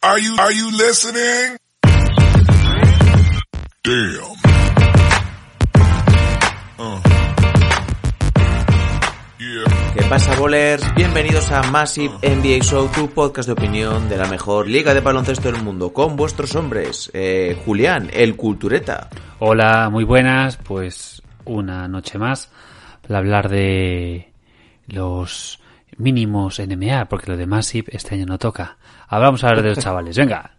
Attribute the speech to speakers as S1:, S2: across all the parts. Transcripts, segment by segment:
S1: Are you listening? Damn. Yeah.
S2: ¿Qué pasa, bowlers? Bienvenidos a Massive NBA Show, tu podcast de opinión de la mejor liga de baloncesto del mundo, con vuestros hombres, Julián, el Cultureta.
S3: Hola, muy buenas, pues una noche más para hablar de los mínimos NBA, porque lo de Massive este año no toca. Ahora vamos a hablar de los chavales, venga.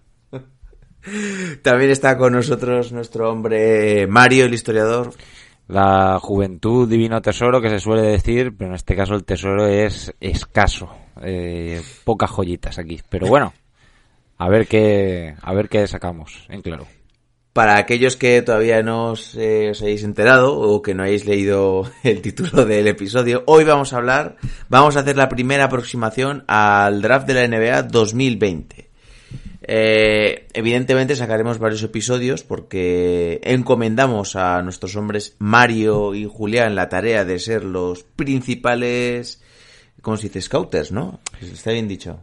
S2: También está con nosotros nuestro hombre Mario, el historiador.
S4: La juventud, divino tesoro, que se suele decir, pero en este caso el tesoro es escaso. Pocas joyitas aquí. Pero bueno, a ver qué sacamos, en claro.
S2: Para aquellos que todavía no os hayáis enterado o que no hayáis leído el título del episodio, hoy vamos a hacer la primera aproximación al draft de la NBA 2020. Evidentemente sacaremos varios episodios porque encomendamos a nuestros hombres Mario y Julián la tarea de ser los principales, ¿cómo se dice? Scouters, ¿no? ¿Está bien dicho?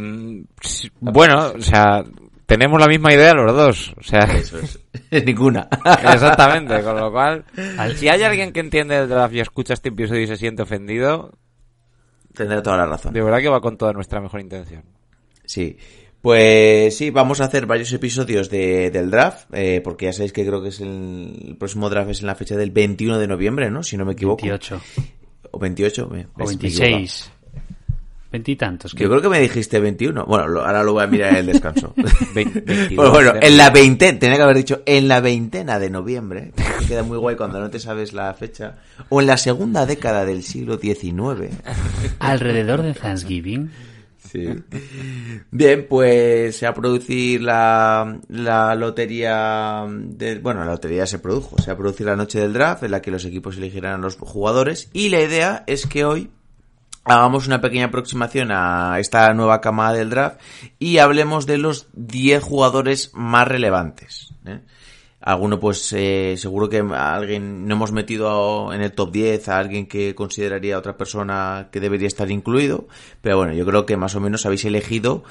S4: Bueno, o sea, tenemos la misma idea los dos, o sea,
S2: eso es ninguna.
S4: Exactamente, con lo cual, si hay alguien que entiende el draft y escucha este episodio y se siente ofendido,
S2: tendrá toda la razón.
S4: De verdad que va con toda nuestra mejor intención.
S2: Sí. Pues sí, vamos a hacer varios episodios del draft, porque ya sabéis que creo que es el próximo draft es en la fecha del 21 de noviembre, ¿no? Si no me equivoco.
S3: 28.
S2: O 28.
S3: O 26. 20 y tantos.
S2: Yo creo que me dijiste 21. Bueno, ahora lo voy a mirar en el descanso.
S4: 22,
S2: bueno, en la veintena, tenía que haber dicho en la veintena de noviembre. Queda muy guay cuando no te sabes la fecha. O en la segunda década del siglo XIX.
S3: Alrededor de Thanksgiving.
S2: Sí. Bien, pues se va a producir la lotería la lotería se va a producir la noche del draft en la que los equipos elegirán a los jugadores y la idea es que hoy hagamos una pequeña aproximación a esta nueva camada del draft y hablemos de los 10 jugadores más relevantes, ¿eh? Alguno pues seguro que alguien no hemos metido en el top 10 a alguien que consideraría a otra persona que debería estar incluido, pero bueno, yo creo que más o menos habéis elegido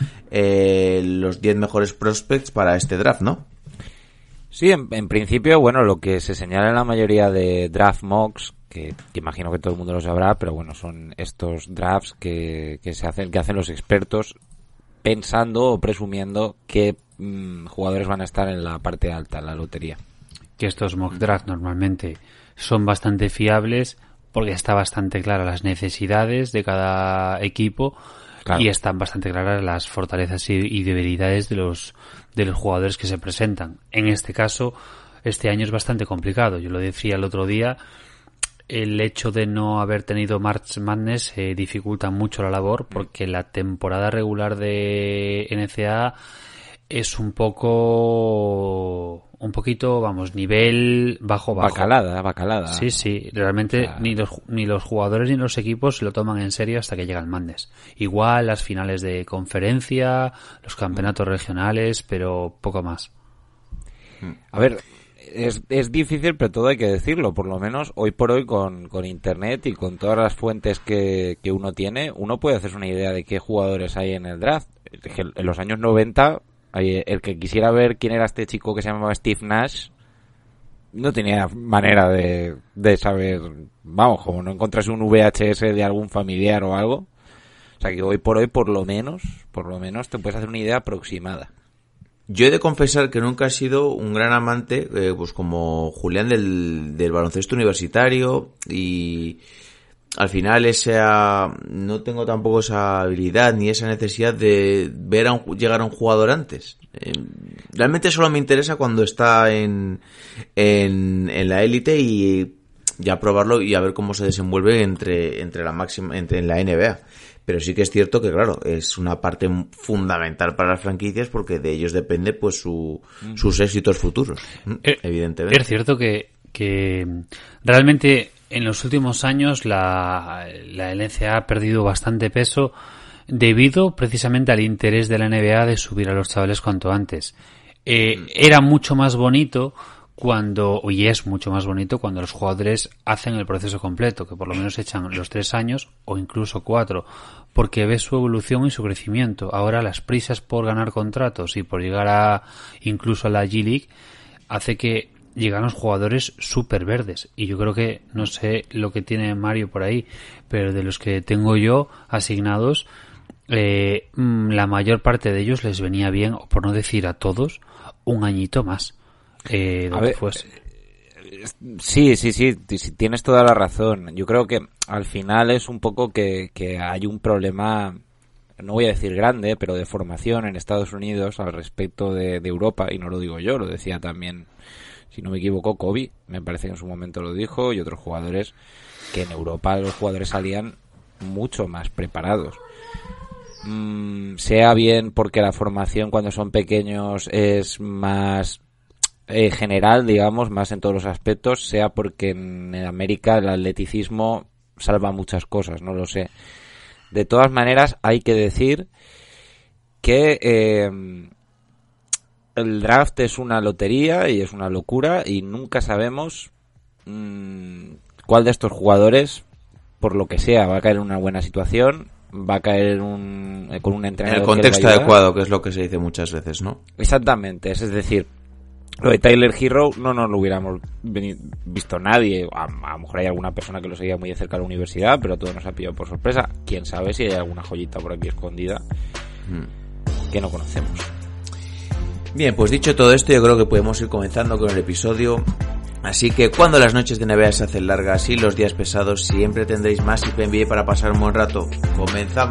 S2: los 10 mejores prospects para este draft, ¿no?
S4: Sí, en principio, bueno, lo que se señala en la mayoría de draft mocks, que imagino que todo el mundo lo sabrá, pero bueno, son estos drafts que hacen los expertos pensando o presumiendo que jugadores van a estar en la parte alta, en la lotería.
S3: Que estos mock draft normalmente son bastante fiables porque está bastante clara las necesidades de cada equipo, claro, y están bastante claras las fortalezas y debilidades de los jugadores que se presentan. En este caso, este año es bastante complicado. Yo lo decía el otro día, el hecho de no haber tenido March Madness dificulta mucho la labor porque la temporada regular de NCAA es un poquito, nivel bajo.
S4: Bacalada.
S3: Sí, realmente, o sea, ni los jugadores ni los equipos se lo toman en serio hasta que llega el Madness. Igual las finales de conferencia, los campeonatos regionales, pero poco más.
S4: A ver, es difícil, pero todo hay que decirlo. Por lo menos hoy por hoy con internet y con todas las fuentes que uno tiene, uno puede hacerse una idea de qué jugadores hay en el draft. En los años 90, el que quisiera ver quién era este chico que se llamaba Steve Nash no tenía manera de saber, vamos, como no encontrase un VHS de algún familiar o algo. O sea que hoy por hoy por lo menos te puedes hacer una idea aproximada.
S2: Yo he de confesar que nunca he sido un gran amante, pues como Julián, del baloncesto universitario, y al final no tengo tampoco esa habilidad ni esa necesidad de ver llegar a un jugador antes. Realmente solo me interesa cuando está en la élite y ya probarlo y a ver cómo se desenvuelve entre la máxima, en la NBA. Pero sí que es cierto que, claro, es una parte fundamental para las franquicias porque de ellos depende pues sus éxitos futuros, evidentemente.
S3: Es cierto que realmente en los últimos años la NCAA ha perdido bastante peso debido precisamente al interés de la NBA de subir a los chavales cuanto antes. Era mucho más bonito y es mucho más bonito cuando los jugadores hacen el proceso completo, que por lo menos echan los 3 años o incluso 4, porque ves su evolución y su crecimiento. Ahora las prisas por ganar contratos y por llegar incluso a la G-League hace que llegan los jugadores súper verdes, y yo creo que, no sé lo que tiene Mario por ahí, pero de los que tengo yo asignados, la mayor parte de ellos les venía bien, por no decir a todos, un añito más.
S4: A ver, sí, tienes toda la razón. Yo creo que al final es un poco que hay un problema, no voy a decir grande, pero de formación en Estados Unidos al respecto de Europa, y no lo digo yo, lo decía también, si no me equivoco, Kobe, me parece que en su momento lo dijo, y otros jugadores, que en Europa los jugadores salían mucho más preparados. Sea bien porque la formación cuando son pequeños es más general, digamos, más en todos los aspectos, sea porque en América el atleticismo salva muchas cosas, no lo sé. De todas maneras, hay que decir que el draft es una lotería y es una locura, y nunca sabemos cuál de estos jugadores, por lo que sea, va a caer en una buena situación, va a caer con un entrenador
S2: en el contexto adecuado, que es lo que se dice muchas veces, ¿no?
S4: Exactamente, es decir, lo de Tyler Herro no nos lo hubiéramos visto nadie. A lo mejor hay alguna persona que lo seguía muy de cerca a la universidad, pero todo nos ha pillado por sorpresa. Quién sabe si hay alguna joyita por aquí escondida que no conocemos.
S2: Bien, pues dicho todo esto, yo creo que podemos ir comenzando con el episodio. Así que cuando las noches de NBA se hacen largas y los días pesados, siempre tendréis más IP NBA para pasar un buen rato. ¡Comenzamos!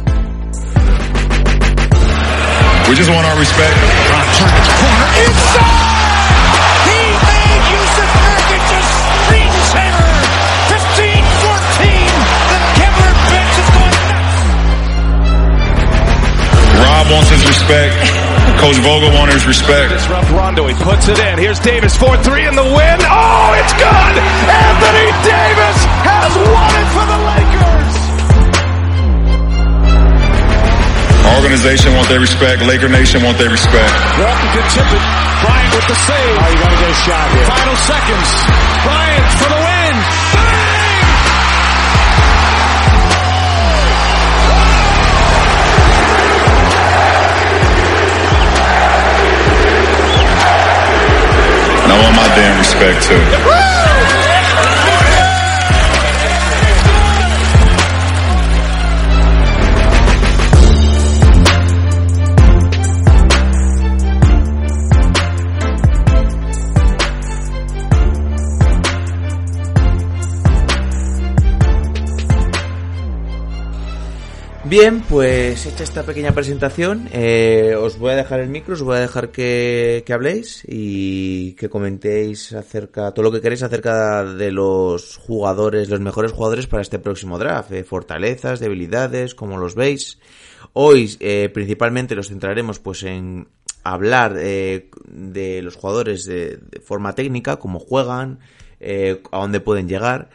S1: We just want our respect.
S5: Inside! He made Yusuf Nurkic a screensaver. 15-14. The Kevlar bench is going nuts.
S1: Rob wants his respect. Coach Vogel wants his respect.
S5: Disrupt Rondo. He puts it in. Here's Davis 4-3 in the win. Oh, it's good! Anthony Davis has won it for the Lakers.
S1: Organization want their respect. Laker Nation want their respect.
S5: Walton can tip it. Bryant with the save. Oh, you gotta get a shot here. Final seconds. Bryant for the win. Bang!
S1: And I want my damn respect too.
S2: Bien, pues hecha esta pequeña presentación, os voy a dejar el micro, os voy a dejar que habléis y que comentéis acerca, todo lo que queréis acerca de los jugadores, los mejores jugadores para este próximo draft, fortalezas, debilidades, cómo los veis. Hoy principalmente nos centraremos pues en hablar de los jugadores de forma técnica, cómo juegan, a dónde pueden llegar.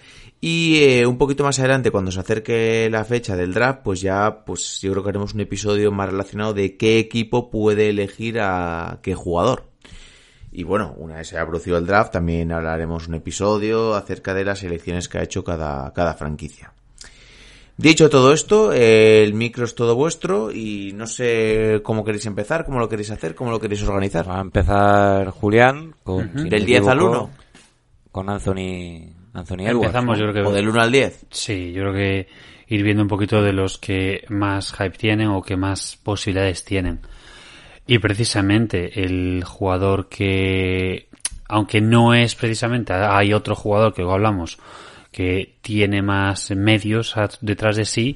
S2: Y un poquito más adelante, cuando se acerque la fecha del draft, pues ya, pues yo creo que haremos un episodio más relacionado de qué equipo puede elegir a qué jugador. Y bueno, una vez se haya producido el draft, también hablaremos un episodio acerca de las elecciones que ha hecho cada franquicia. Dicho todo esto, el micro es todo vuestro y no sé cómo queréis empezar, cómo lo queréis hacer, cómo lo queréis organizar.
S4: Va a empezar Julián con
S2: del 10 al 1.
S4: Con Anthony Edwards.
S3: Empezamos, yo creo que...
S2: ¿O del 1 al 10?
S3: Sí, yo creo que ir viendo un poquito de los que más hype tienen o que más posibilidades tienen. Y precisamente el jugador que, aunque no es precisamente, hay otro jugador que luego hablamos, que tiene más medios detrás de sí.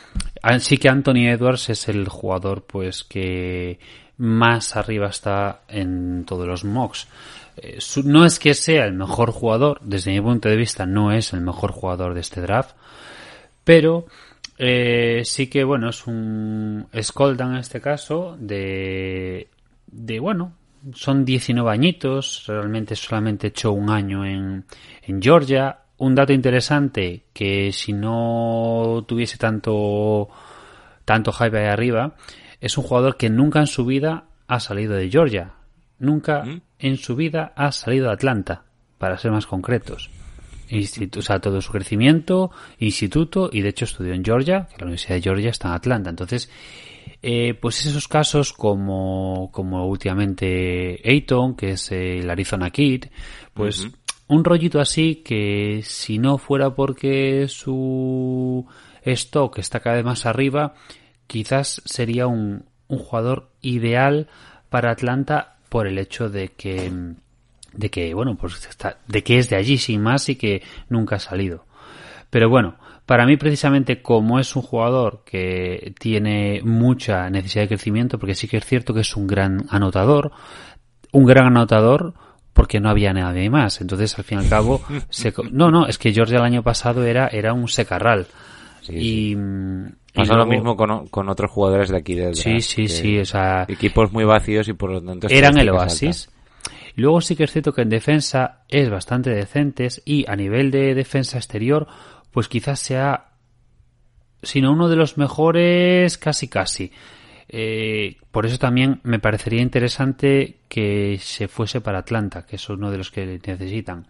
S3: Sí que Anthony Edwards es el jugador pues que más arriba está en todos los mocks. No es que sea el mejor jugador, desde mi punto de vista no es el mejor jugador de este draft, pero sí que bueno, es un escolta en este caso de bueno, son 19 añitos, realmente solamente echó un año en Georgia. Un dato interesante, que si no tuviese tanto hype ahí arriba, es un jugador que nunca en su vida ha salido de Georgia. Nunca en su vida ha salido de Atlanta, para ser más concretos. O sea, todo su crecimiento, instituto, y de hecho estudió en Georgia, que la Universidad de Georgia está en Atlanta. Entonces, pues esos casos como últimamente Ayton, que es el Arizona Kid, pues un rollito así que si no fuera porque su stock está cada vez más arriba, quizás sería un jugador ideal para Atlanta por el hecho de que bueno, pues de que es de allí sin más y que nunca ha salido. Pero bueno, para mí precisamente como es un jugador que tiene mucha necesidad de crecimiento, porque sí que es cierto que es un gran anotador porque no había nadie más. Entonces, al fin y al cabo, es que Georgia el año pasado era un secarral.
S4: Sí. Pasa lo mismo con otros jugadores de aquí del draft.
S3: Sí, o sea,
S4: equipos muy vacíos y por lo tanto
S3: eran el oasis. Luego sí que es cierto que en defensa es bastante decentes y a nivel de defensa exterior, pues quizás sea, si no uno de los mejores, casi. Por eso también me parecería interesante que se fuese para Atlanta, que es uno de los que necesitan.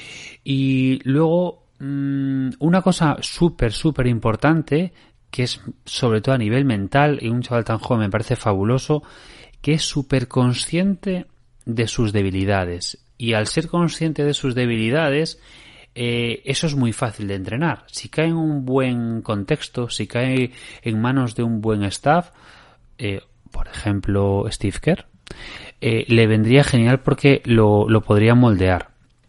S3: Y luego, una cosa súper importante, que es sobre todo a nivel mental, y un chaval tan joven me parece fabuloso, que es súper consciente de sus debilidades. Y al ser consciente de sus debilidades, eso es muy fácil de entrenar. Si cae en un buen contexto, si cae en manos de un buen staff, por ejemplo Steve Kerr, le vendría genial porque lo podría moldear.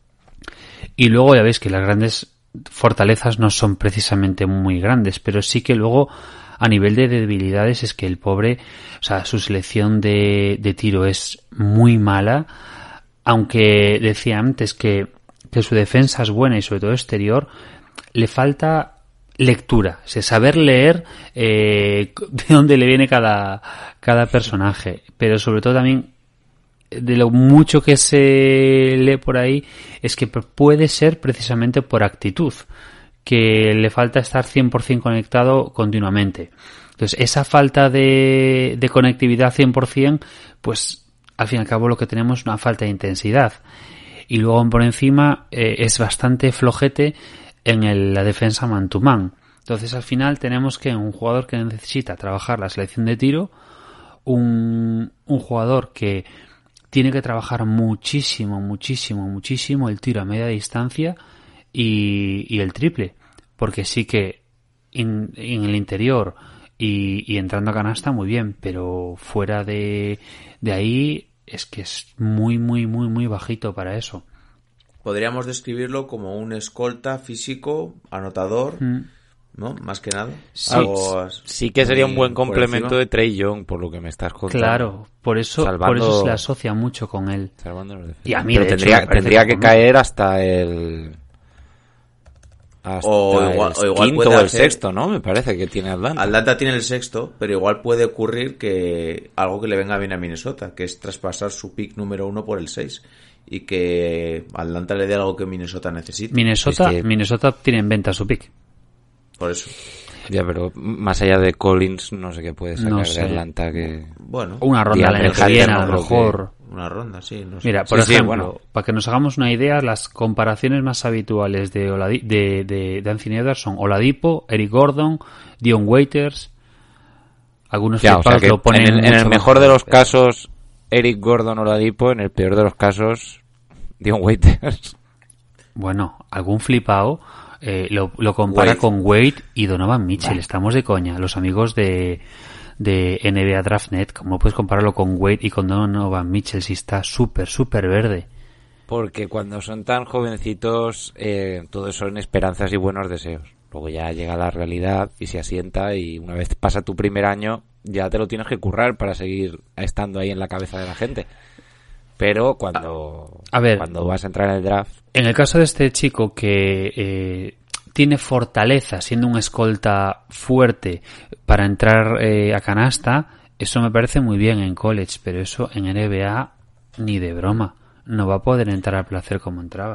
S3: Y luego ya veis que las grandes fortalezas no son precisamente muy grandes, pero sí que luego a nivel de debilidades es que el pobre, o sea, su selección de tiro es muy mala, aunque decía antes que su defensa es buena y sobre todo exterior, le falta lectura, o sea, saber leer de dónde le viene cada personaje, pero sobre todo también de lo mucho que se lee por ahí es que puede ser precisamente por actitud, que le falta estar 100% conectado continuamente. Entonces, esa falta de conectividad 100%, pues al fin y al cabo lo que tenemos es una falta de intensidad. Y luego por encima es bastante flojete en la defensa man to man. Entonces, al final tenemos que un jugador que necesita trabajar la selección de tiro, un jugador que tiene que trabajar muchísimo el tiro a media distancia y el triple, porque sí que en el interior y entrando a canasta muy bien, pero fuera de ahí es que es muy bajito para eso.
S2: Podríamos describirlo como un escolta físico, anotador, ¿no? Más que nada.
S4: Sí que sería un buen complemento de Trae Young, por lo que me estás contando.
S3: Claro, por eso se le asocia mucho con él. Y a mí,
S4: pero tendría que caer hasta el igual quinto o el sexto, ¿no? Me parece que tiene Atlanta.
S2: Atlanta tiene el sexto, pero igual puede ocurrir que algo que le venga bien a Minnesota, que es traspasar su pick número 1 por el 6 y que Atlanta le dé algo que Minnesota necesita.
S3: Minnesota tiene en venta su pick.
S2: Por eso.
S4: Ya, pero más allá de Collins, no sé qué puede sacar de Atlanta. Que
S2: bueno,
S3: una ronda el año que viene, a lo mejor.
S2: Una ronda, sí. No sé.
S3: Mira, por ejemplo, para que nos hagamos una idea, las comparaciones más habituales de Anthony Edwards son Oladipo, Eric Gordon, Dion Waiters. Algunos lo ponen
S4: en el mejor de los casos, Eric Gordon, Oladipo, en el peor de los casos, Dion Waiters.
S3: Bueno, algún flipado lo compara
S2: Wade
S3: con Wade y Donovan Mitchell. Estamos de coña. Los amigos de NBA DraftNet, ¿cómo puedes compararlo con Wade y con Donovan Mitchell si está súper verde?
S4: Porque cuando son tan jovencitos, todos son esperanzas y buenos deseos. Luego ya llega la realidad y se asienta, y una vez pasa tu primer año, ya te lo tienes que currar para seguir estando ahí en la cabeza de la gente. Pero cuando vas a entrar en el draft...
S3: En el caso de este chico que tiene fortaleza siendo un escolta fuerte para entrar a canasta, eso me parece muy bien en college, pero eso en NBA ni de broma. No va a poder entrar a placer como entraba.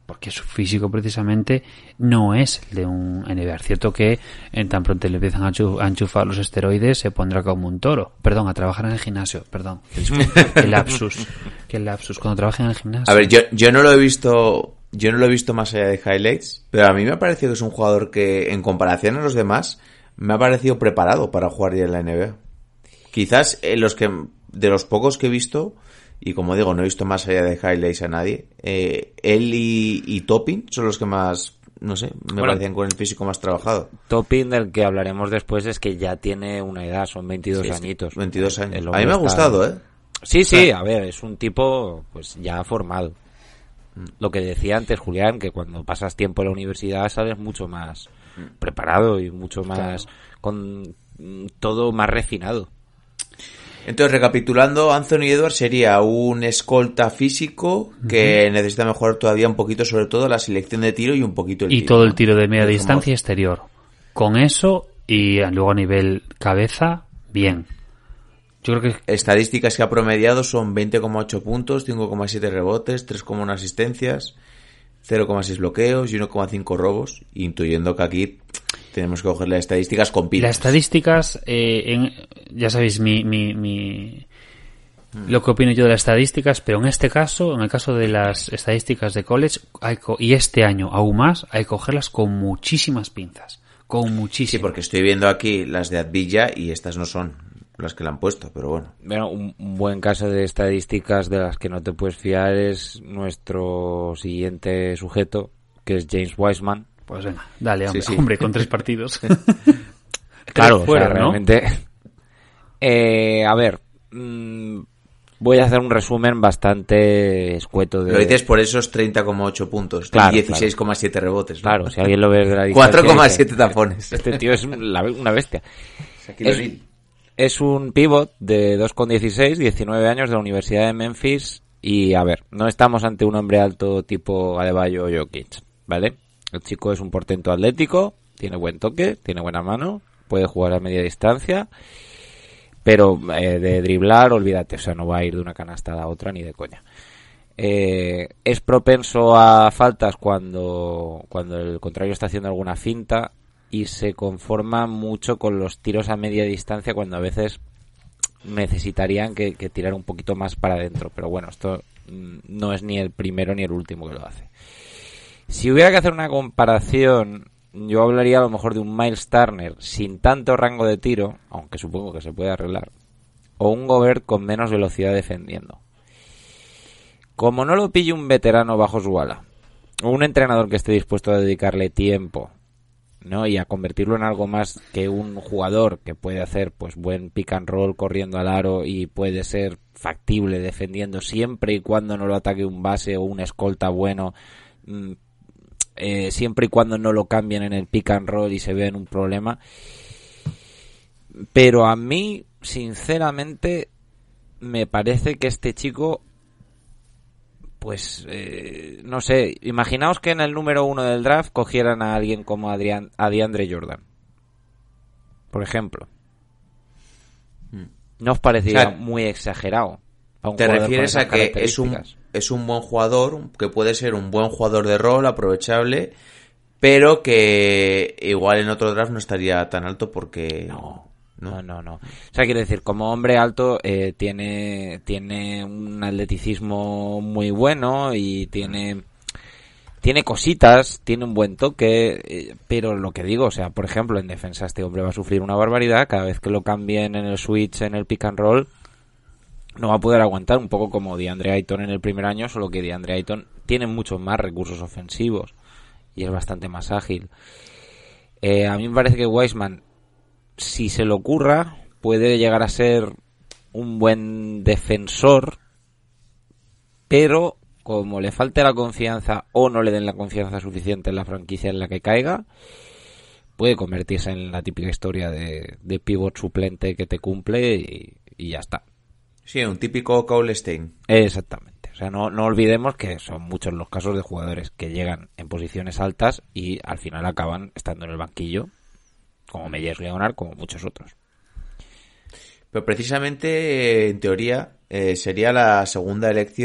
S3: porque su físico precisamente no es el de un NBA. Es cierto que en tan pronto le empiezan a enchufar los esteroides se pondrá como un toro. Perdón, a trabajar en el gimnasio. Perdón, qué lapsus. Cuando trabaja en el gimnasio.
S2: A ver, yo no lo he visto más allá de highlights, pero a mí me ha parecido que es un jugador que, en comparación a los demás, me ha parecido preparado para jugar ya en la NBA. Quizás de los pocos que he visto, y como digo, no he visto más allá de highlights a nadie, él y Toppin son los que más, no sé, me parecían con el físico más trabajado.
S4: Toppin, del que hablaremos después, es que ya tiene una edad, son 22 añitos.
S2: 22 años. A mí me ha gustado, ¿eh?
S4: Sí, a ver, es un tipo pues ya formado. Lo que decía antes Julián, que cuando pasas tiempo en la universidad sales mucho más preparado y mucho más con todo más refinado.
S2: Entonces, recapitulando, Anthony Edwards sería un escolta físico que necesita mejorar todavía un poquito, sobre todo la selección de tiro y un poquito el tiro.
S3: Y todo el tiro de media distancia y exterior. Con eso, y luego a nivel cabeza, bien. Yo creo que
S2: estadísticas que ha promediado son 20,8 puntos, 5,7 rebotes, 3,1 asistencias, 0,6 bloqueos y 1,5 robos, intuyendo que aquí tenemos que coger las estadísticas con pilas.
S3: Las estadísticas, ya sabéis lo que opino yo de las estadísticas, pero en este caso, en el caso de las estadísticas de college, y este año aún más, hay que cogerlas con muchísimas pinzas. Con muchísimas.
S2: Sí, porque estoy viendo aquí las de Advilla y estas no son las que le han puesto, pero bueno.
S4: Bueno, un buen caso de estadísticas de las que no te puedes fiar es nuestro siguiente sujeto, que es James Wiseman.
S3: Pues venga, dale, hombre,
S2: Sí.
S3: hombre, con 3 partidos.
S4: Claro,
S3: fuera,
S4: o sea, realmente. A ver, voy a hacer un resumen bastante escueto de...
S2: Lo dices por esos 30,8 puntos,
S4: claro,
S2: 16,7 rebotes, ¿no?
S4: Claro, si alguien lo ve de la distancia...
S2: 4,7 tapones.
S4: Este tío es una bestia. Es un pivot de 2,16, 19 años, de la Universidad de Memphis. Y, a ver, no estamos ante un hombre alto tipo Adebayo o Jokic, ¿vale? El chico es un portento atlético, tiene buen toque, tiene buena mano, puede jugar a media distancia, pero de driblar, olvídate, o sea, no va a ir de una canasta a la otra ni de coña. Es propenso a faltas cuando el contrario está haciendo alguna finta, y se conforma mucho con los tiros a media distancia cuando a veces necesitarían que tirar un poquito más para adentro. Pero bueno, esto no es ni el primero ni el último que lo hace. Si hubiera que hacer una comparación, yo hablaría a lo mejor de un Miles Turner sin tanto rango de tiro, aunque supongo que se puede arreglar, o un Gobert con menos velocidad defendiendo. Como no lo pille un veterano bajo su ala, o un entrenador que esté dispuesto a dedicarle tiempo, ¿no?, y a convertirlo en algo más que un jugador que puede hacer pues buen pick and roll corriendo al aro y puede ser factible defendiendo siempre y cuando no lo ataque un base o un escolta bueno, siempre y cuando no lo cambien en el pick and roll y se vean un problema. Pero a mí, sinceramente, me parece que este chico, pues, no sé, imaginaos que en el número 1 del draft cogieran a alguien como a DeAndre Jordan, por ejemplo. ¿No os parecería muy exagerado?
S2: ¿Te refieres a que es un buen jugador, que puede ser un buen jugador de rol, aprovechable, pero que igual en otro draft no estaría tan alto porque...
S4: No. O sea, quiero decir, como hombre alto tiene un atleticismo muy bueno y tiene cositas, tiene un buen toque, pero lo que digo, o sea, por ejemplo, en defensa este hombre va a sufrir una barbaridad cada vez que lo cambien en el switch, en el pick and roll. No va a poder aguantar, un poco como DeAndre Ayton en el primer año, solo que DeAndre Ayton tiene muchos más recursos ofensivos y es bastante más ágil. A mí me parece que Wiseman, si se le ocurra, puede llegar a ser un buen defensor, pero como le falte la confianza o no le den la confianza suficiente en la franquicia en la que caiga, puede convertirse en la típica historia de pivot suplente que te cumple y ya está.
S2: Sí, un típico Cole Stein.
S4: Exactamente. O sea, no olvidemos que son muchos los casos de jugadores que llegan en posiciones altas y al final acaban estando en el banquillo, como Meyers Leonard, como muchos otros.
S2: Pero precisamente, en teoría, sería la segunda elección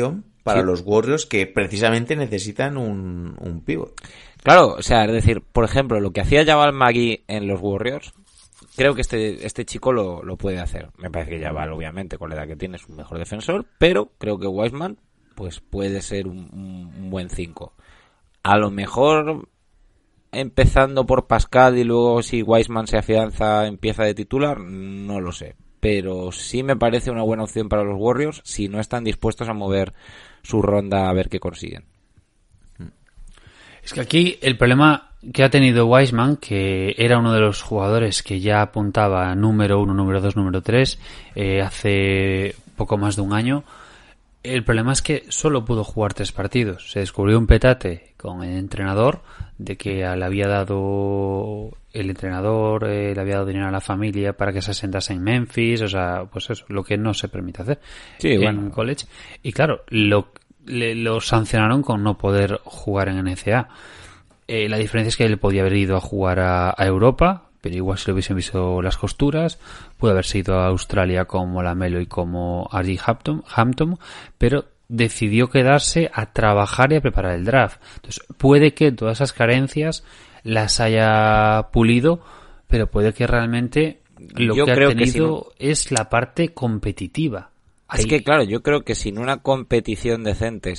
S2: para
S4: Sí.
S2: los Warriors, que precisamente necesitan un pívot.
S4: Claro, o sea, es decir, por ejemplo, lo que hacía Javal Magui en los Warriors, creo que este chico lo puede hacer. Me parece que Javal, obviamente, con la edad que tiene, es un mejor defensor, pero creo que Wiseman pues puede ser un buen 5. A lo mejor empezando por Pascal y luego si Wiseman se afianza empieza de titular, no lo sé. Pero sí me parece una buena opción para los Warriors si no están dispuestos a mover su ronda a ver qué consiguen.
S3: Es que aquí el problema que ha tenido Wiseman, que era uno de los jugadores que ya apuntaba número 1, número 2, número 3, hace poco más de un año, el problema es que solo pudo jugar 3 partidos. Se descubrió un petate con el entrenador de que le había dado el entrenador, le había dado dinero a la familia para que se asentase en Memphis, o sea, pues eso, lo que no se permite hacer en college. Y claro, lo sancionaron con no poder jugar en NCAA. La diferencia es que él podía haber ido a jugar a Europa, pero igual si lo hubiesen visto las costuras, pudo haberse ido a Australia como LaMelo y como R.J. Hampton, pero decidió quedarse a trabajar y a preparar el draft. Entonces, puede que todas esas carencias las haya pulido, pero puede que realmente lo que ha tenido es la parte competitiva.
S4: Es que claro, yo creo que sin una competición decente,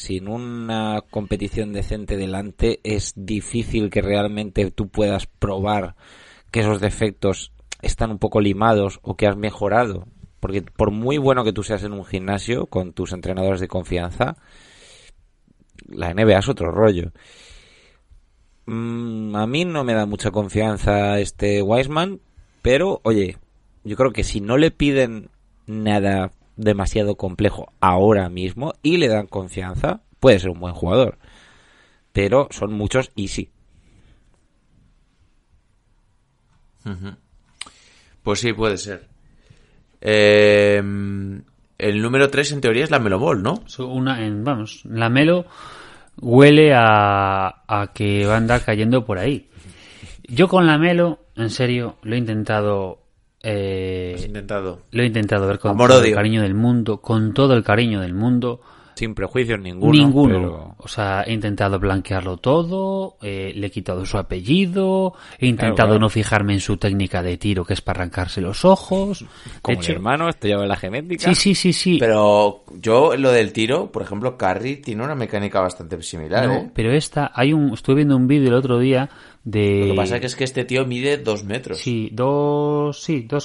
S4: delante, es difícil que realmente tú puedas probar que esos defectos están un poco limados o que has mejorado. Porque por muy bueno que tú seas en un gimnasio con tus entrenadores de confianza, la NBA es otro rollo. A mí no me da mucha confianza este Wiseman, pero oye, yo creo que si no le piden nada demasiado complejo ahora mismo y le dan confianza, puede ser un buen jugador. Pero son muchos y sí.
S2: Pues sí, puede ser. El número 3 en teoría es LaMelo Ball, ¿no?
S3: LaMelo huele a que va a andar cayendo por ahí. Yo con LaMelo, en serio, lo he intentado.
S2: ¿Has intentado?
S3: Lo he intentado ver con todo el cariño del mundo,
S4: Sin prejuicios ninguno. Pero...
S3: O sea, he intentado blanquearlo todo, le he quitado su apellido, he intentado no fijarme en su técnica de tiro, que es para arrancarse los ojos.
S4: Como el hermano, esto ya va la genética.
S3: Sí.
S2: Pero yo, lo del tiro, por ejemplo, Curry tiene una mecánica bastante similar,
S3: No, pero estuve viendo un vídeo el otro día de...
S2: Lo que pasa es que este tío mide 2 metros.
S3: Sí, dos.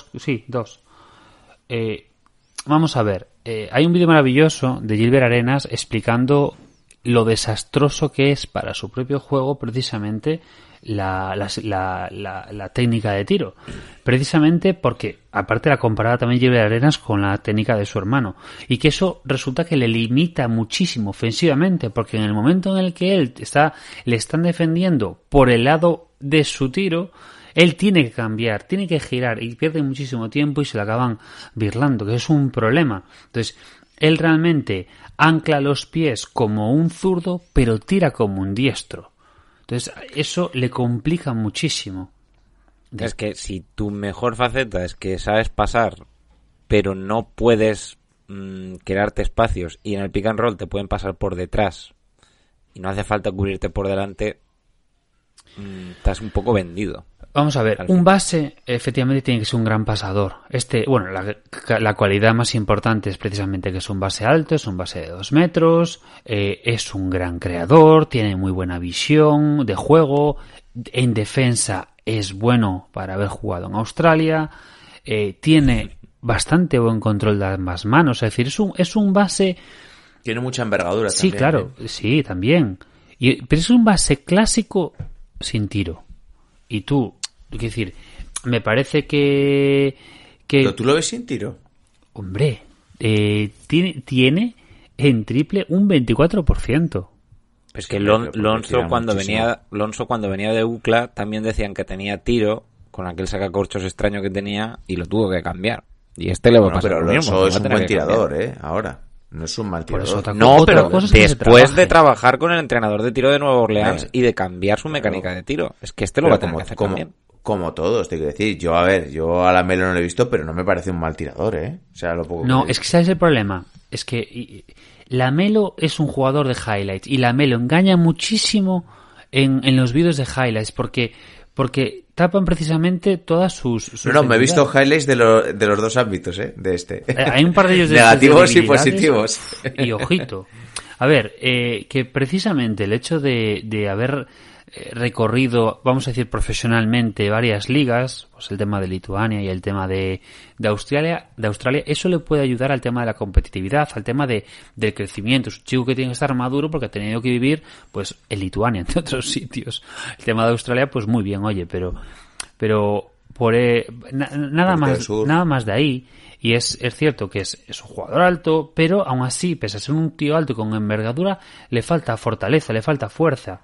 S3: Vamos a ver. Hay un vídeo maravilloso de Gilbert Arenas explicando lo desastroso que es para su propio juego precisamente la técnica de tiro. Precisamente porque, aparte la comparaba también Gilbert Arenas con la técnica de su hermano. Y que eso resulta que le limita muchísimo ofensivamente, porque en el momento en el que le están defendiendo por el lado de su tiro, él tiene que cambiar, tiene que girar y pierde muchísimo tiempo y se le acaban birlando, que es un problema. Entonces, él realmente ancla los pies como un zurdo, pero tira como un diestro. Entonces, eso le complica muchísimo.
S4: Es que si tu mejor faceta es que sabes pasar, pero no puedes crearte espacios y en el pick and roll te pueden pasar por detrás y no hace falta cubrirte por delante, estás un poco vendido.
S3: Vamos a ver, un base efectivamente tiene que ser un gran pasador. La cualidad más importante es precisamente que es un base alto, es un base de 2 metros, es un gran creador, tiene muy buena visión de juego, en defensa es bueno para haber jugado en Australia, tiene bastante buen control de ambas manos, es decir, es un base...
S2: Tiene mucha envergadura
S3: sí,
S2: también.
S3: Claro, sí, también. Pero es un base clásico sin tiro. Y tú... Es decir, me parece que...
S2: ¿Pero tú lo ves sin tiro?
S3: Hombre, tiene en triple un 24%.
S4: Es que Lonzo cuando venía de UCLA también decían que tenía tiro con aquel sacacorchos extraño que tenía y lo tuvo que cambiar. Y le va a pasar
S2: pero
S4: lo mismo.
S2: Lonzo es un buen tirador, ahora. No es un mal tirador.
S4: No, pero después de trabajar con el entrenador de tiro de Nueva Orleans y de cambiar su mecánica de tiro. Es que lo va a tener que hacer también.
S2: Como todos, te quiero decir. Yo a LaMelo no lo he visto, pero no me parece un mal tirador, ¿eh? O sea, lo poco
S3: no, es que ese es el problema. es que Lamelo es un jugador de highlights y Lamelo engaña muchísimo en los vídeos de highlights porque tapan precisamente todas sus
S2: No, me he visto highlights de los dos ámbitos, de este.
S3: Hay un par de ellos de
S2: negativos y positivos.
S3: Y ojito. A ver, que precisamente el hecho de haber recorrido, vamos a decir, profesionalmente varias ligas, pues el tema de Lituania y el tema de Australia, eso le puede ayudar al tema de la competitividad, al tema del crecimiento. Es un chico que tiene que estar maduro porque ha tenido que vivir, pues, en Lituania, entre otros sitios. El tema de Australia, pues muy bien, oye, pero por nada más de ahí. Y es cierto que es un jugador alto, pero aún así, pese a ser un tío alto con envergadura, le falta fortaleza, le falta fuerza.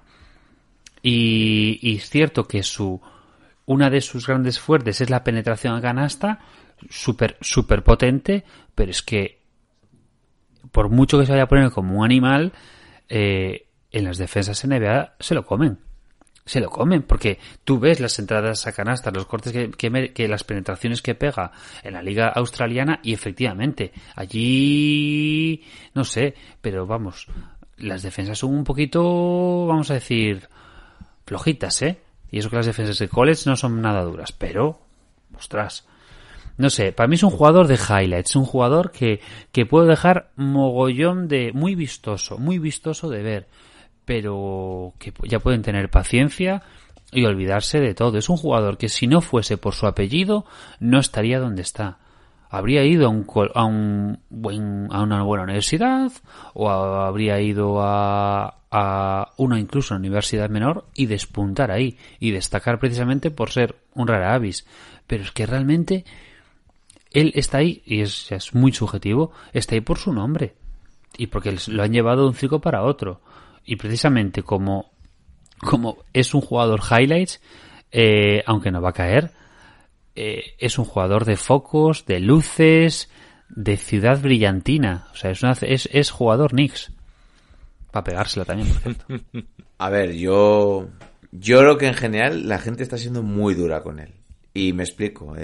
S3: Y es cierto que una de sus grandes fuertes es la penetración a canasta, súper potente, pero es que por mucho que se vaya a poner como un animal, en las defensas NBA se lo comen, porque tú ves las entradas a canasta, los cortes que las penetraciones que pega en la liga australiana y efectivamente allí no sé, pero vamos, las defensas son un poquito, vamos a decir, flojitas, y eso que las defensas de college no son nada duras, pero ostras, no sé, para mí es un jugador de highlights, un jugador que puede dejar mogollón de muy vistoso de ver, pero que ya pueden tener paciencia y olvidarse de todo. Es un jugador que si no fuese por su apellido no estaría donde está. Habría ido a una buena universidad o habría ido a una incluso universidad menor y despuntar ahí y destacar precisamente por ser un rara avis. Pero es que realmente él está ahí, y es muy subjetivo, está ahí por su nombre y porque lo han llevado de un circo para otro. Y precisamente como es un jugador highlights, aunque no va a caer, es un jugador de focos, de luces, de ciudad brillantina. O sea, es jugador Knicks. Para pegársela también, por cierto.
S2: A ver, yo creo que en general la gente está siendo muy dura con él. Y me explico.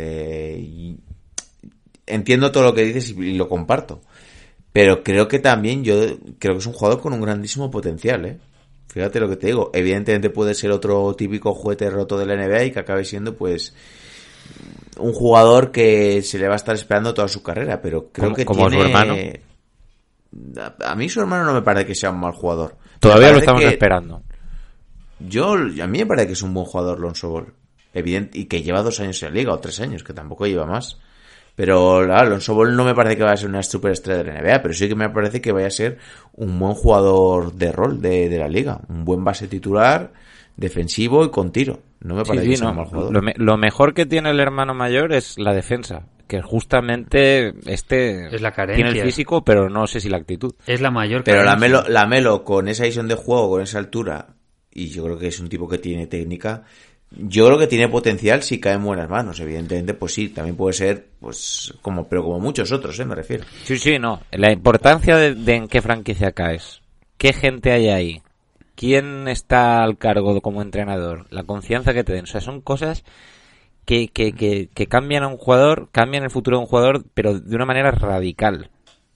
S2: Entiendo todo lo que dices y lo comparto. Pero creo que también creo que es un jugador con un grandísimo potencial, Fíjate lo que te digo. Evidentemente puede ser otro típico juguete roto de la NBA y que acabe siendo, pues, un jugador que se le va a estar esperando toda su carrera. Pero creo que
S4: como
S2: tiene...
S4: su hermano.
S2: A mí su hermano no me parece que sea un mal jugador.
S4: Todavía lo estamos esperando.
S2: A mí me parece que es un buen jugador Lonzo Ball. Evidente, y que lleva 2 años en la liga, o 3 años, que tampoco lleva más. Pero Lonzo Ball no me parece que vaya a ser una superestrella de la NBA, pero sí que me parece que vaya a ser un buen jugador de rol de la liga. Un buen base titular, defensivo y con tiro. No me parece que sea un mal jugador.
S4: Lo mejor que tiene el hermano mayor es la defensa, que justamente
S3: es la carencia.
S4: Tiene el físico, pero no sé si la actitud.
S3: Es la mayor
S2: carencia. Pero Lamelo con esa visión de juego, con esa altura, y yo creo que es un tipo que tiene técnica... Yo creo que tiene potencial si cae en buenas manos, evidentemente, pues sí, también puede ser, pues, pero como muchos otros, me refiero.
S4: Sí, no, la importancia de en qué franquicia caes, qué gente hay ahí, quién está al cargo como entrenador, la confianza que te den, o sea, son cosas que cambian a un jugador, cambian el futuro de un jugador, pero de una manera radical.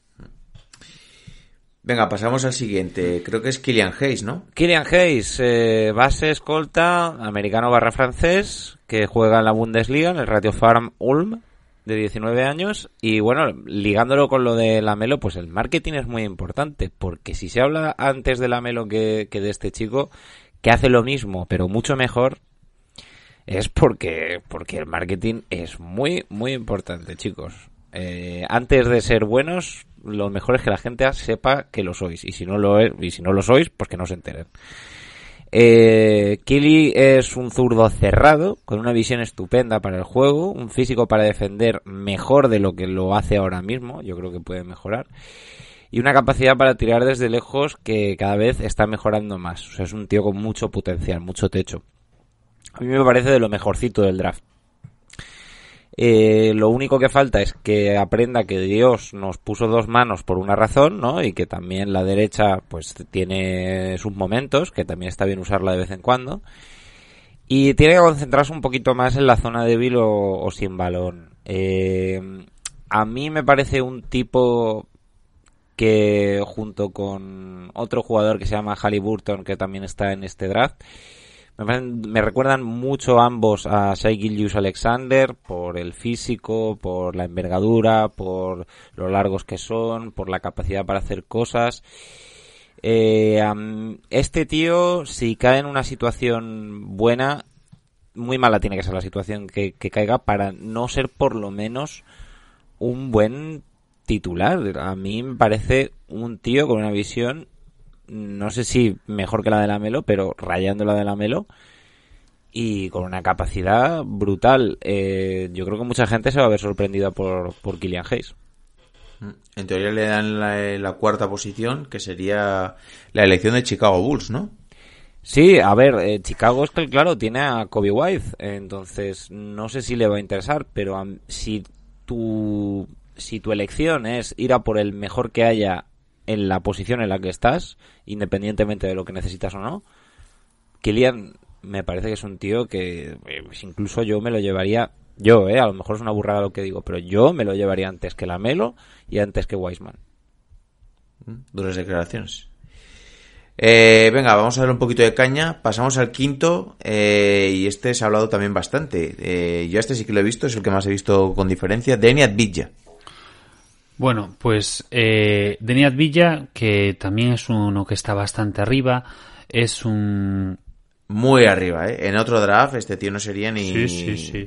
S2: Venga, pasamos al siguiente. Creo que es Killian Hayes, ¿no?
S4: Killian Hayes, base escolta, americano / francés, que juega en la Bundesliga, en el Ratio Farm Ulm, de 19 años. Y bueno, ligándolo con lo de Lamelo, pues el marketing es muy importante, porque si se habla antes de Lamelo que de este chico, que hace lo mismo, pero mucho mejor, es porque el marketing es muy, muy importante, chicos. Antes de ser buenos, lo mejor es que la gente sepa que lo sois, y si no lo sois, pues que no se enteren. Kili es un zurdo cerrado, con una visión estupenda para el juego, un físico para defender mejor de lo que lo hace ahora mismo, yo creo que puede mejorar, y una capacidad para tirar desde lejos que cada vez está mejorando más. O sea, es un tío con mucho potencial, mucho techo. A mí me parece de lo mejorcito del draft. Lo único que falta es que aprenda que Dios nos puso 2 manos por una razón, ¿no? Y que también la derecha pues tiene sus momentos, que también está bien usarla de vez en cuando. Y tiene que concentrarse un poquito más en la zona débil o sin balón. A mí me parece un tipo que junto con otro jugador que se llama Haliburton, que también está en este draft, me recuerdan mucho ambos a Shai Gilgeous-Alexander por el físico, por la envergadura, por lo largos que son, por la capacidad para hacer cosas. Este tío, si cae en una situación buena, muy mala tiene que ser la situación que caiga para no ser por lo menos un buen titular. A mí me parece un tío con una visión, no sé si mejor que la de Lamelo, pero rayando la de Lamelo, y con una capacidad brutal. Yo creo que mucha gente se va a ver sorprendida por Killian Hayes.
S2: En teoría le dan la cuarta posición, que sería la elección de Chicago Bulls, ¿no?
S4: Sí, a ver, Chicago es que, claro, tiene a Kobe White, entonces no sé si le va a interesar, pero si tu elección es ir a por el mejor que haya en la posición en la que estás, independientemente de lo que necesitas o no, Killian me parece que es un tío que incluso yo me lo llevaría, a lo mejor es una burrada lo que digo, pero yo me lo llevaría antes que Lamelo y antes que Wiseman.
S2: Duras declaraciones. Venga, vamos a dar un poquito de caña. Pasamos al quinto, y este se ha hablado también bastante. Yo este sí que lo he visto, es el que más he visto con diferencia. Deni Avdija.
S3: Bueno, pues Deni Avdija, que también es uno que está bastante arriba, es un...
S2: Muy arriba, ¿eh? En otro draft este tío no sería ni...
S3: Sí.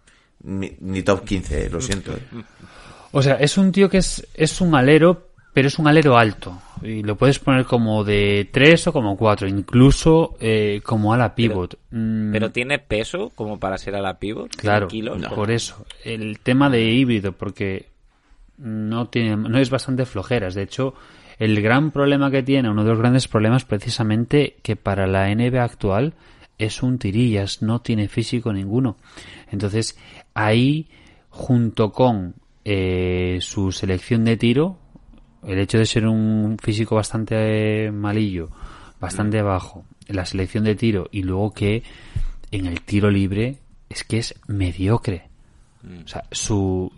S2: Ni top 15, lo siento.
S3: O sea, es un tío que es un alero, pero es un alero alto. Y lo puedes poner como de 3 o como 4, incluso como ala pivot.
S4: Pero tiene peso como para ser ala pivot.
S3: Claro,
S4: Kilos,
S3: por eso. El tema de híbrido, porque no es bastante flojeras. De hecho, el gran problema que tiene, uno de los grandes problemas precisamente, que para la NBA actual es un tirillas, no tiene físico ninguno. Entonces, ahí, junto con su selección de tiro, el hecho de ser un físico bastante malillo, bastante bajo, la selección de tiro, y luego que en el tiro libre es que es mediocre. O sea, sus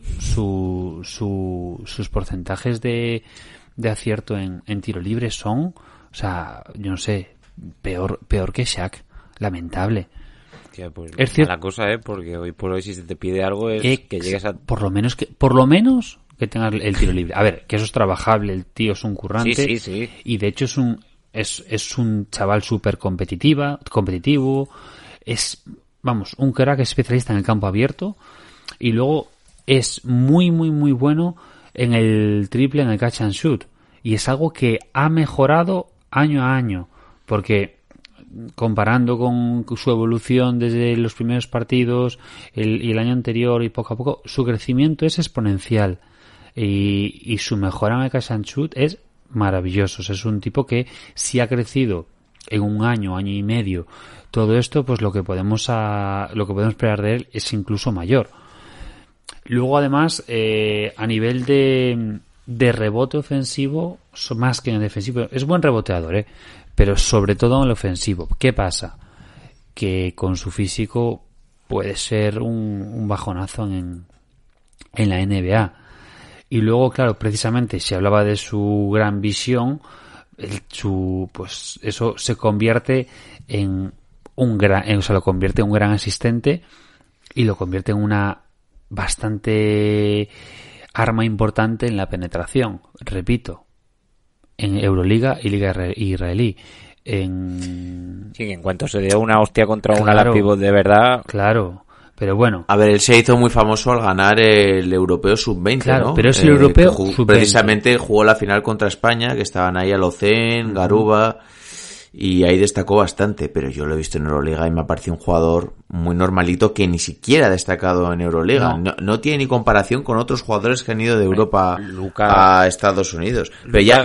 S3: porcentajes de acierto en tiro libre son, o sea, yo no sé, peor que Shaq. Lamentable.
S4: Hostia, pues
S3: es cierto,
S4: la cosa, porque hoy por hoy si se te pide algo es que llegues a...
S3: Por lo menos que tengas el tiro libre. A ver, que eso es trabajable, el tío es un currante.
S4: Sí.
S3: Y de hecho es un chaval súper competitivo. Es, vamos, un crack especialista en el campo abierto. Y luego es muy, muy, muy bueno en el triple, en el catch and shoot. Y es algo que ha mejorado año a año. Porque comparando con su evolución desde los primeros partidos y el año anterior y poco a poco, su crecimiento es exponencial. Y su mejora en el catch and shoot es maravilloso. O sea, es un tipo que si ha crecido en un año y medio todo esto, pues lo que podemos esperar de él es incluso mayor. Luego, además, a nivel de rebote ofensivo, más que en el defensivo, es buen reboteador, pero sobre todo en el ofensivo. ¿Qué pasa? Que con su físico puede ser un bajonazo en la NBA. Y luego, claro, precisamente se hablaba de su gran visión, pues eso se convierte en lo convierte en un gran asistente y lo convierte en una bastante arma importante en la penetración. Repito, en Euroliga y Liga Israelí.
S4: Sí, en cuanto se dio una hostia contra un ala pivot de verdad.
S3: Claro, pero bueno.
S2: A ver, él se hizo muy famoso al ganar el Europeo Sub-20,
S3: claro,
S2: ¿no?
S3: Pero es el Europeo Sub-20.
S2: Precisamente jugó la final contra España, que estaban ahí Alocen, Garuba, y ahí destacó bastante. Pero yo lo he visto en Euroliga y me ha parecido un jugador muy normalito que ni siquiera ha destacado en Euroliga. No tiene ni comparación con otros jugadores que han ido de Europa a Estados Unidos. Pero ya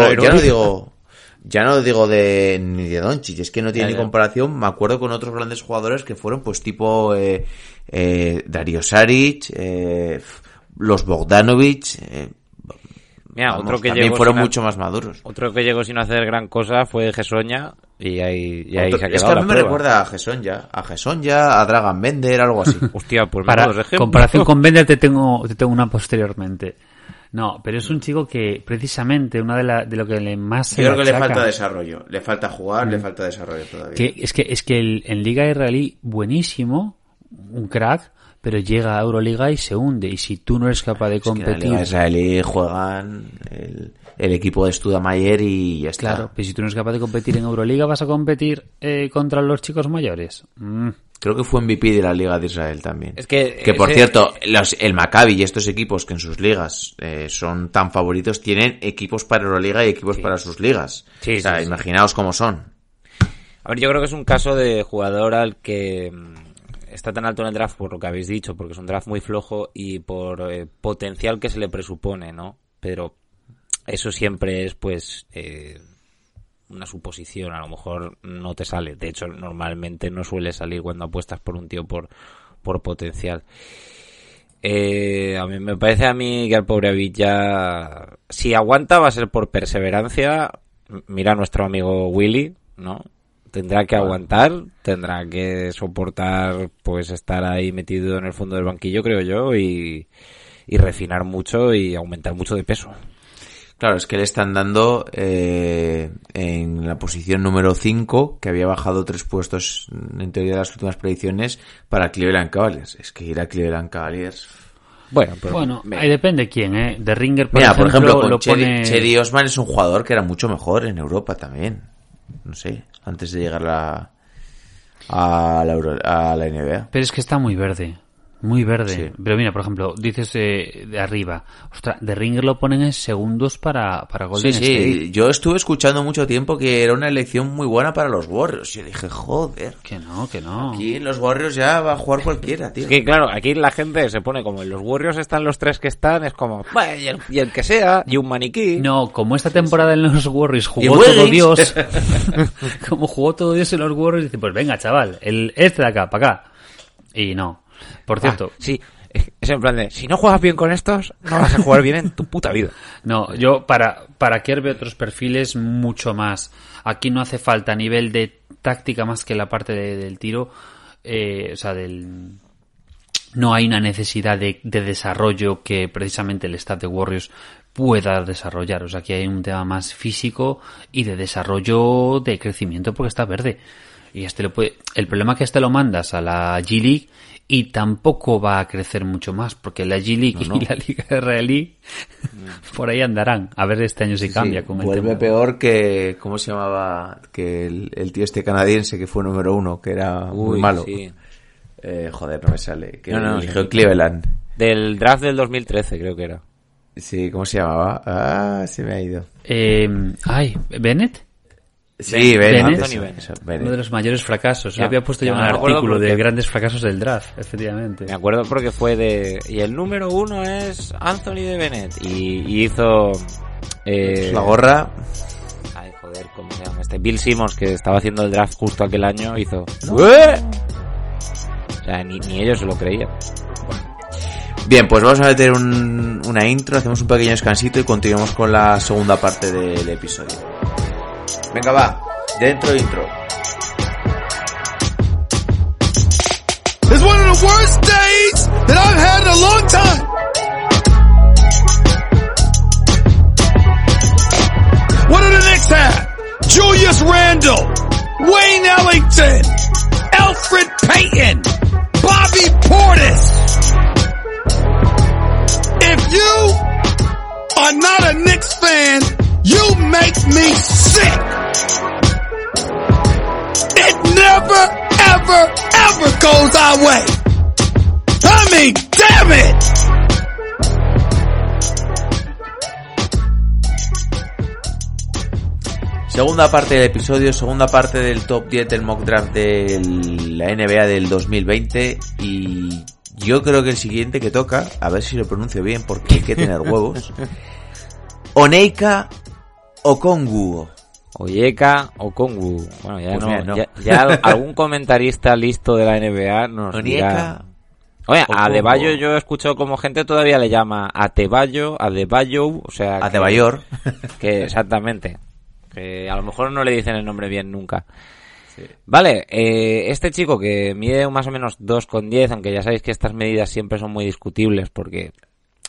S2: no digo ni de Doncic, es que no tiene ni comparación. Me acuerdo con otros grandes jugadores que fueron pues tipo Dario Saric, los Bogdanovic,
S4: mira, otro que
S2: también fueron mucho más maduros.
S4: Otro que llegó sin hacer gran cosa fue Gesonja y ahí se ha quedado.
S2: Es que a mí me recuerda a Gesonja, a Dragan Bender, algo así.
S4: Hostia, pues
S3: para comparación con Bender te tengo una posteriormente. No, pero es un chico que precisamente una de lo que le más
S2: Yo creo que le falta desarrollo, le falta jugar, le falta desarrollo todavía.
S3: Es que en Liga Israelí buenísimo, un crack, pero llega a Euroliga y se hunde. Y si tú no eres capaz de competir...
S2: Es que en la Liga Israelí juegan el equipo de Studamayer y ya está.
S3: Claro, pero si tú no eres capaz de competir en Euroliga, ¿vas a competir contra los chicos mayores?
S2: Creo que fue MVP de la Liga de Israel también.
S4: Es que
S2: por cierto, el Maccabi y estos equipos que en sus ligas son tan favoritos, tienen equipos para Euroliga y equipos para sus ligas.
S4: Sí,
S2: o sea,
S4: sí,
S2: imaginaos cómo son.
S4: A ver, yo creo que es un caso de jugador al que está tan alto en el draft por lo que habéis dicho, porque es un draft muy flojo y por potencial que se le presupone, ¿no? Pero eso siempre es, pues, una suposición. A lo mejor no te sale. De hecho, normalmente no suele salir cuando apuestas por un tío por potencial. A mí me parece que al pobre Avid ya, si aguanta, va a ser por perseverancia. Mira a nuestro amigo Willy, ¿no? Tendrá que aguantar, tendrá que soportar, pues, estar ahí metido en el fondo del banquillo, creo yo, y refinar mucho y aumentar mucho de peso.
S2: Claro, es que le están dando en la posición número 5, que había bajado 3 puestos en teoría de las últimas predicciones, para Cleveland Cavaliers. Es que ir a Cleveland Cavaliers...
S3: Bueno, ahí depende quién, ¿eh? De Ringer,
S2: por ejemplo, con
S3: lo pone...
S2: Cedi Osman es un jugador que era mucho mejor en Europa también. No sé, antes de llegar a la NBA.
S3: Pero es que está muy verde. Muy verde.
S2: Sí.
S3: Pero mira, por ejemplo, dices de arriba. Ostras, de Ringer lo ponen en segundos para Golden State.
S2: Sí, yo estuve escuchando mucho tiempo que era una elección muy buena para los Warriors. Yo dije, joder.
S3: Que no.
S2: Aquí en los Warriors ya va a jugar cualquiera, tío.
S4: Es que claro, aquí la gente se pone como en los Warriors están los 3 que están, es como, bueno, y el que sea, y un maniquí.
S3: No, como esta temporada en los Warriors jugó todo Dios. Como jugó todo Dios en los Warriors, dice, pues venga, chaval, este de acá, para acá. Y no. Por cierto...
S4: Sí, es en plan de, si no juegas bien con estos, no vas a jugar bien en tu puta vida.
S3: No, yo para Kerr veo otros perfiles mucho más. Aquí no hace falta a nivel de táctica más que la parte del tiro. O sea, no hay una necesidad de desarrollo que precisamente el staff de Warriors pueda desarrollar. O sea, aquí hay un tema más físico y de desarrollo de crecimiento porque está verde. Y el problema es que lo mandas a la G-League y tampoco va a crecer mucho más, porque la G-League y la Liga Israelí por ahí andarán. A ver este año si cambia. Con
S2: vuelve peor que, ¿cómo se llamaba? Que el tío este canadiense que fue número 1, que era muy malo.
S4: Sí.
S2: Joder, no me sale. Que eligió Cleveland.
S4: Del draft del 2013 creo que era.
S2: Sí, ¿cómo se llamaba? Se me ha ido.
S3: ¿Bennett?
S2: Sí, Bennett.
S3: Uno de los mayores fracasos. Yo había puesto ya un
S4: artículo
S3: artículo de grandes fracasos del draft, efectivamente.
S4: Me acuerdo porque fue y el número 1 es Anthony de Bennett. Y hizo...
S2: la gorra...
S4: Ay, joder, ¿cómo se llama este? Bill Simmons, que estaba haciendo el draft justo aquel año, hizo... O sea, ni ellos se lo creían.
S2: Bien, pues vamos a meter una intro, hacemos un pequeño descansito y continuamos con la segunda parte del episodio. Venga, va, dentro intro.
S5: It's one of the worst days that I've had in a long time. What do the Knicks have? Julius Randle, Wayne Ellington, Elfrid Payton, Bobby Portis. If you are not a Knicks fan, you make me sick. It never, ever, ever goes our way. I mean, damn it!
S2: Segunda parte del episodio, segunda parte del top 10 del mock draft de la NBA del 2020 y yo creo que el siguiente que toca, a ver si lo pronuncio bien porque hay que tener huevos. Onyeka Okongwu.
S4: Onyeka Okongwu. Bueno, ya
S2: pues
S4: no,
S2: mira, no.
S4: Ya algún comentarista listo de la NBA nos dirá. Oye, a Adebayo yo he escuchado como gente todavía le llama Adebayo, o sea,
S2: Adebayor.
S4: Que exactamente. Que a lo mejor no le dicen el nombre bien nunca. Sí. Vale, este chico que mide más o menos 2,10, aunque ya sabéis que estas medidas siempre son muy discutibles porque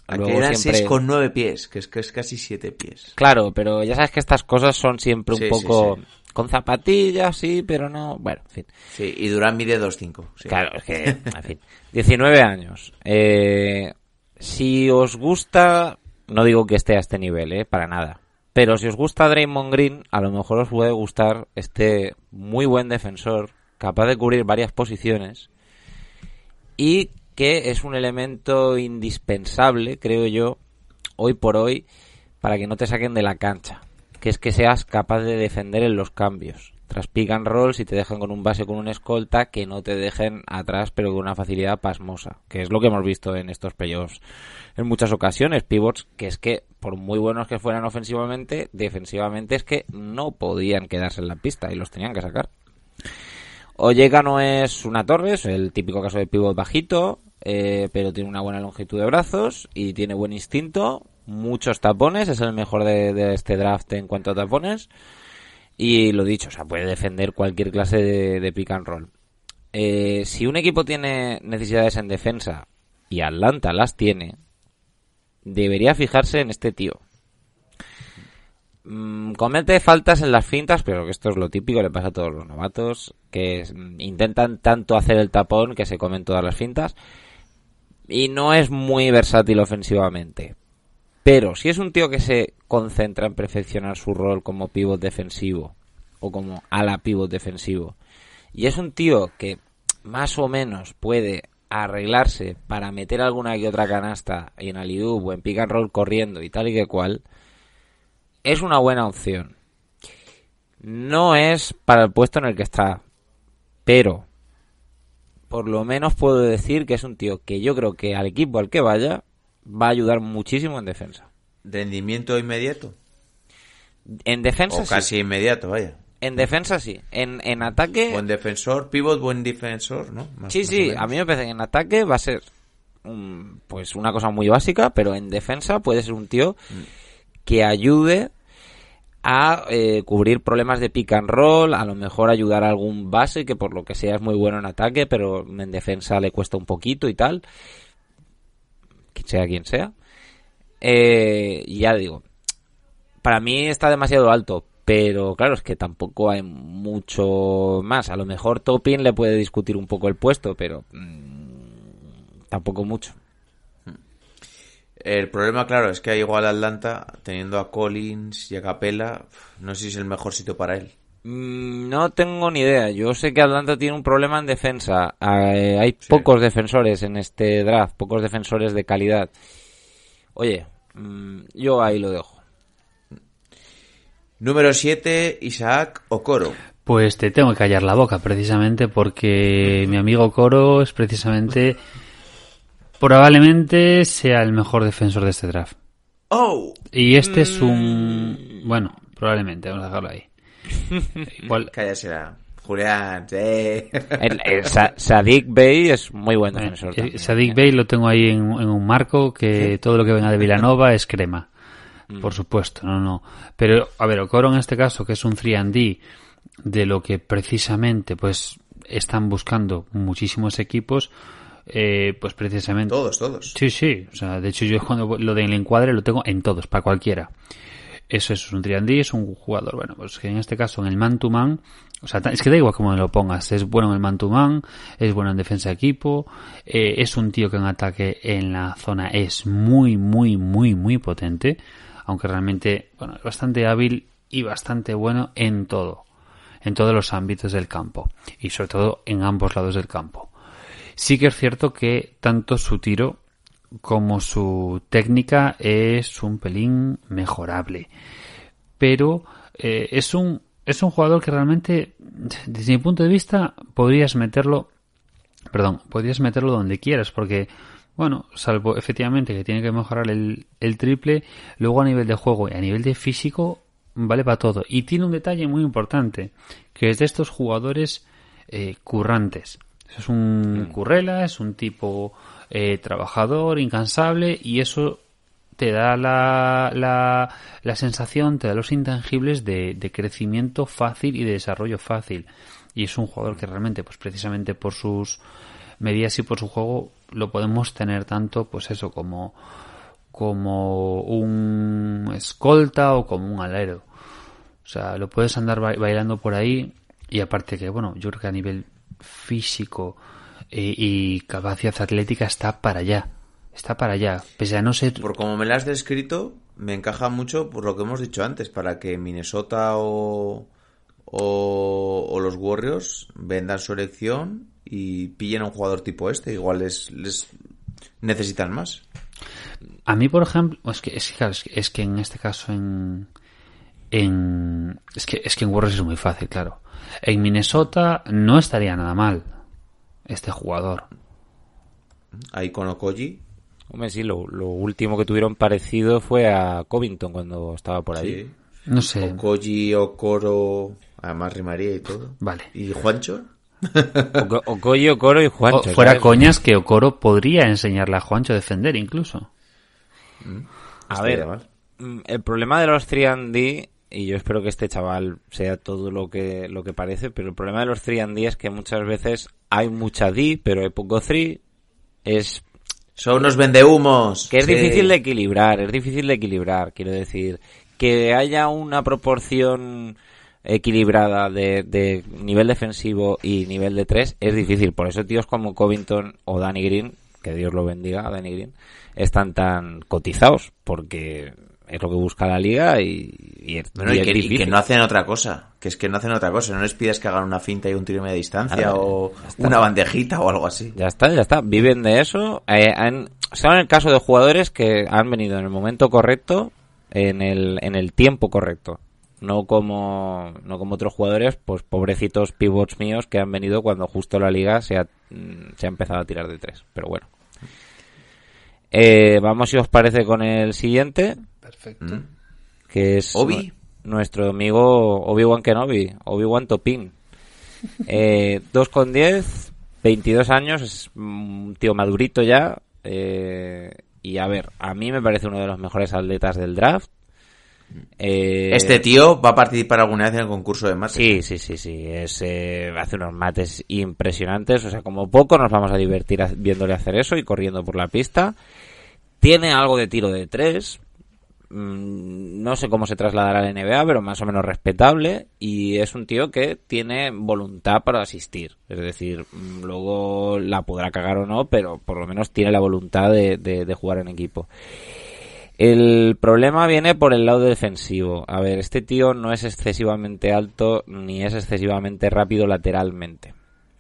S2: Aquí
S4: Luego
S2: eran
S4: siempre...
S2: 6,9 pies, que es casi 7 pies.
S4: Claro, pero ya sabes que estas cosas son siempre un
S2: Sí,
S4: poco...
S2: sí, sí.
S4: Con zapatillas, sí, pero no... Bueno, en fin.
S2: Sí, y Durant mide 2,5. Sí.
S4: Claro, es que... En fin. 19 años. Si os gusta... No digo que esté a este nivel, para nada. Pero si os gusta Draymond Green, a lo mejor os puede gustar este muy buen defensor, capaz de cubrir varias posiciones y que es un elemento indispensable, creo yo, hoy por hoy, para que no te saquen de la cancha, que es que seas capaz de defender en los cambios. Tras pick and roll, si te dejan con un base con un escolta, que no te dejen atrás, pero con una facilidad pasmosa, que es lo que hemos visto en estos playoffs en muchas ocasiones. Pivots que es que, por muy buenos que fueran ofensivamente, defensivamente es que no podían quedarse en la pista y los tenían que sacar. Ollega no es una torre, es el típico caso de pivot bajito, pero tiene una buena longitud de brazos y tiene buen instinto, muchos tapones, es el mejor de este draft en cuanto a tapones. Y lo dicho, o sea, puede defender cualquier clase de pick and roll. Si un equipo tiene necesidades en defensa, y Atlanta las tiene, debería fijarse en este tío. Comete faltas en las fintas, pero que esto es lo típico, le pasa a todos los novatos, que intentan tanto hacer el tapón que se comen todas las fintas, y no es muy versátil ofensivamente. Pero si es un tío que se concentra en perfeccionar su rol como pívot defensivo o como ala pívot defensivo, y es un tío que más o menos puede arreglarse para meter alguna que otra canasta y en alley-oop o en pick and roll corriendo y tal y que cual, es una buena opción. No es para el puesto en el que está, pero por lo menos puedo decir que es un tío que yo creo que al equipo al que vaya va a ayudar muchísimo en defensa.
S2: ¿Rendimiento inmediato?
S4: En defensa
S2: o casi
S4: sí.
S2: Inmediato, vaya.
S4: En defensa sí. En ataque...
S2: Buen defensor, pivot, buen defensor, ¿no?
S4: Sí, a mí me parece que en ataque va a ser pues una cosa muy básica, pero en defensa puede ser un tío que ayude a cubrir problemas de pick and roll, a lo mejor ayudar a algún base que por lo que sea es muy bueno en ataque, pero en defensa le cuesta un poquito y tal. Sea quien sea. Ya digo, para mí está demasiado alto, pero claro, es que tampoco hay mucho más. A lo mejor Toppin le puede discutir un poco el puesto, pero tampoco mucho.
S2: El problema, claro, es que igual Atlanta, teniendo a Collins y a Capela, no sé si es el mejor sitio para él.
S4: No tengo ni idea. Yo sé que Atlanta tiene un problema en defensa. Hay pocos defensores en este draft, pocos defensores de calidad. Oye, yo ahí lo dejo.
S2: Número 7, Isaac Okoro.
S3: Pues te tengo que callar la boca, precisamente porque mi amigo Okoro es precisamente, probablemente sea el mejor defensor de este draft.
S2: ¡Oh!
S3: Y este es un... Bueno, probablemente, vamos a dejarlo ahí. Igual...
S2: Cállasela, Julián.
S4: Saddiq Bey es muy buen defensor.
S3: Saddiq Bey lo tengo ahí en un marco, que todo lo que venga de Villanova es crema. Por supuesto, no. Pero, a ver, Okoro en este caso, que es un 3&D, de lo que precisamente pues están buscando muchísimos equipos, pues precisamente...
S2: Todos.
S3: Sí. O sea, de hecho yo cuando lo del encuadre lo tengo en todos, para cualquiera. Eso es un 3&D, es un jugador, bueno, pues que en este caso en el man-to-man, o sea, es que da igual cómo me lo pongas, es bueno en el man-to-man, es bueno en defensa de equipo, es un tío que en ataque en la zona es muy potente, aunque realmente, bueno, es bastante hábil y bastante bueno en todos los ámbitos del campo, y sobre todo en ambos lados del campo. Sí que es cierto que tanto su tiro como su técnica es un pelín mejorable, pero es un jugador que realmente, desde mi punto de vista, podrías meterlo donde quieras, porque bueno, salvo efectivamente que tiene que mejorar el triple, luego a nivel de juego y a nivel de físico vale para todo. Y tiene un detalle muy importante, que es de estos jugadores currantes. Es un currela, es un tipo trabajador, incansable, y eso te da la sensación, te da los intangibles de crecimiento fácil y de desarrollo fácil. Y es un jugador que realmente, pues precisamente por sus medidas y por su juego, lo podemos tener tanto, pues eso, como como un escolta o como un alero. O sea, lo puedes andar bailando por ahí, y aparte que, bueno, yo creo que a nivel físico y capacidad atlética está para allá. Está para allá, pese a no ser...
S2: Por como me lo has descrito, me encaja mucho por lo que hemos dicho antes, para que Minnesota o los Warriors vendan su elección y pillen a un jugador tipo este. Igual les necesitan más.
S3: A mí, por ejemplo, es que en este caso es que en Warriors es muy fácil, claro. En Minnesota no estaría nada mal este jugador.
S2: Ahí con Okogie.
S4: Hombre, sí, lo último que tuvieron parecido fue a Covington cuando estaba por ahí.
S2: Sí.
S3: No sé.
S2: Okogie, Okoro, además rimaría y todo.
S3: Vale.
S2: ¿Y Juancho?
S4: Okogie, Okoro y Juancho.
S3: Fuera
S4: ¿sabes?
S3: coñas que Okoro podría enseñarle a Juancho a defender incluso.
S4: A ver, el problema de los 3&D, y yo espero que este chaval sea todo lo que parece, pero el problema de los 3&D es que muchas veces hay mucha D, pero hay poco 3.
S2: Son unos vendehumos.
S4: Que es
S2: Sí.
S4: difícil de equilibrar, quiero decir. Que haya una proporción equilibrada de nivel defensivo y nivel de 3 es difícil. Por eso tíos como Covington o Danny Green, que Dios lo bendiga a Danny Green, están tan cotizados, porque es lo que busca la liga y es difícil.
S2: Y que no hacen otra cosa. Que es que no hacen otra cosa. No les pidas que hagan una finta y un tiro de media distancia o una bandejita o algo así.
S4: Ya está. Viven de eso. Son el caso de jugadores que han venido en el momento correcto, en el tiempo correcto. No como otros jugadores, pues pobrecitos pivots míos que han venido cuando justo la liga se ha empezado a tirar de 3. Pero bueno. Vamos, si os parece, con el siguiente.
S3: Perfecto.
S4: Que es
S2: Obi.
S4: Nuestro amigo Obi-Wan Kenobi, Obi-Wan Topin. 2,10, 22 años, es un tío madurito ya. Y a ver, a mí me parece uno de los mejores atletas del draft.
S2: Este tío va a participar alguna vez en el concurso de mates.
S4: Sí. Hace unos mates impresionantes. O sea, como poco nos vamos a divertir viéndole hacer eso y corriendo por la pista. Tiene algo de tiro de 3. No sé cómo se trasladará a la NBA, pero más o menos respetable. Y es un tío que tiene voluntad para asistir. Es decir, luego la podrá cagar o no, pero por lo menos tiene la voluntad de jugar en equipo. El problema viene por el lado defensivo. A ver, este tío no es excesivamente alto ni es excesivamente rápido lateralmente.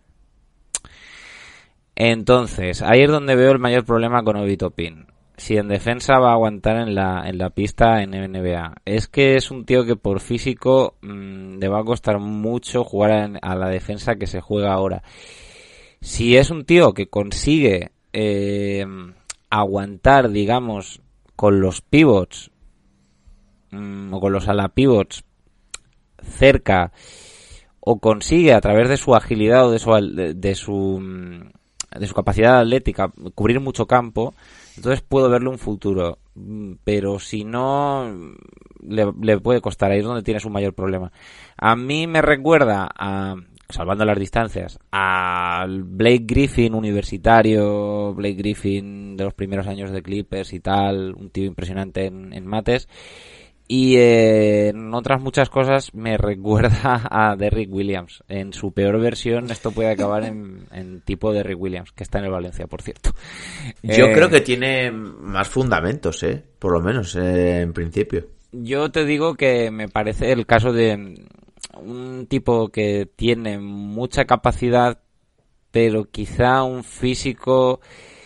S4: Entonces, ahí es donde veo el mayor problema con Obi Toppin. Si en defensa va a aguantar en la pista en NBA. Es que es un tío que por físico le va a costar mucho jugar a la defensa que se juega ahora. Si es un tío que consigue aguantar, digamos, con los pivots o con los ala pivots cerca, o consigue a través de su agilidad o de su capacidad atlética cubrir mucho campo, entonces puedo verle un futuro. Pero si no, le puede costar. Ahí es donde tiene su mayor problema. A mí me recuerda a, salvando las distancias, al Blake Griffin universitario, Blake Griffin de los primeros años de Clippers y tal, un tío impresionante en mates. Y en otras muchas cosas me recuerda a Derrick Williams. En su peor versión esto puede acabar en tipo Derrick Williams, que está en el Valencia, por cierto.
S2: Yo creo que tiene más fundamentos, por lo menos en principio.
S4: Yo te digo que me parece el caso de un tipo que tiene mucha capacidad, pero quizá un físico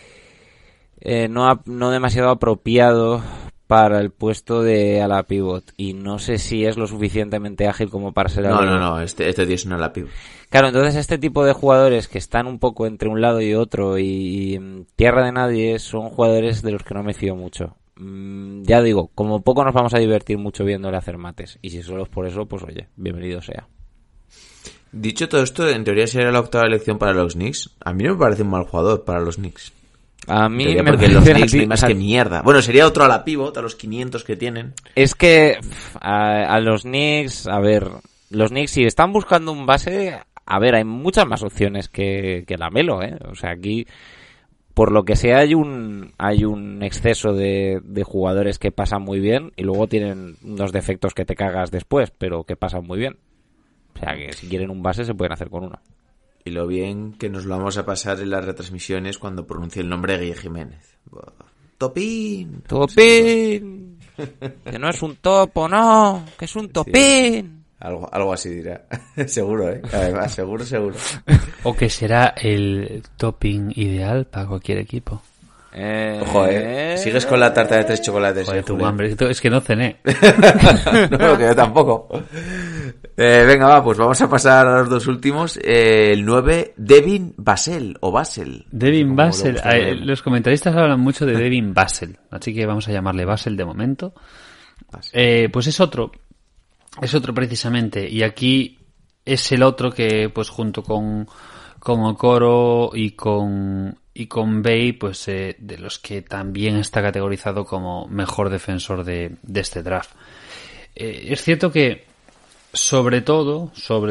S4: no demasiado apropiado para el puesto de ala pivot, y no sé si es lo suficientemente ágil como para ser ala pivot.
S2: No, este tío es un ala pivot.
S4: Claro, entonces este tipo de jugadores que están un poco entre un lado y otro y tierra de nadie son jugadores de los que no me fío mucho. Ya digo, como poco nos vamos a divertir mucho viéndole hacer mates, y si solo es por eso, pues oye, bienvenido sea.
S2: Dicho todo esto, en teoría sería la octava elección para los Knicks. A mí no me parece un mal jugador para los Knicks.
S4: A mí me
S2: porque los
S4: parece
S2: Knicks hay más que mierda. Bueno, sería otro a la pivot, a los 500 que tienen.
S4: Es que a los Knicks, a ver, los Knicks si están buscando un base, a ver, hay muchas más opciones que Lamelo, ¿eh? O sea, aquí por lo que sea hay un exceso de jugadores que pasan muy bien y luego tienen unos defectos que te cagas después, pero que pasan muy bien. O sea que si quieren un base se pueden hacer con uno.
S2: Y lo bien que nos lo vamos a pasar en las retransmisiones cuando pronuncie el nombre de Guille Jiménez. ¡Topín!
S4: ¡Topín! Que no es un topo, no, que es un topín.
S2: Sí. Algo así dirá. Seguro, Además, seguro.
S3: O que será el topping ideal para cualquier equipo.
S2: Ojo, sigues con la tarta de 3 chocolates.
S3: Joder, tu hambre, es que no cené.
S2: No, que yo tampoco. Venga, va, pues vamos a pasar a los dos últimos. El 9, Devin Vassell, o Vassell.
S3: Devin Vassell. Los comentaristas hablan mucho de Devin Vassell, así que vamos a llamarle Vassell de momento. Pues es otro precisamente, y aquí es el otro que, pues junto con Okoro y con Bay, pues de los que también está categorizado como mejor defensor de este draft. Es cierto que sobre todo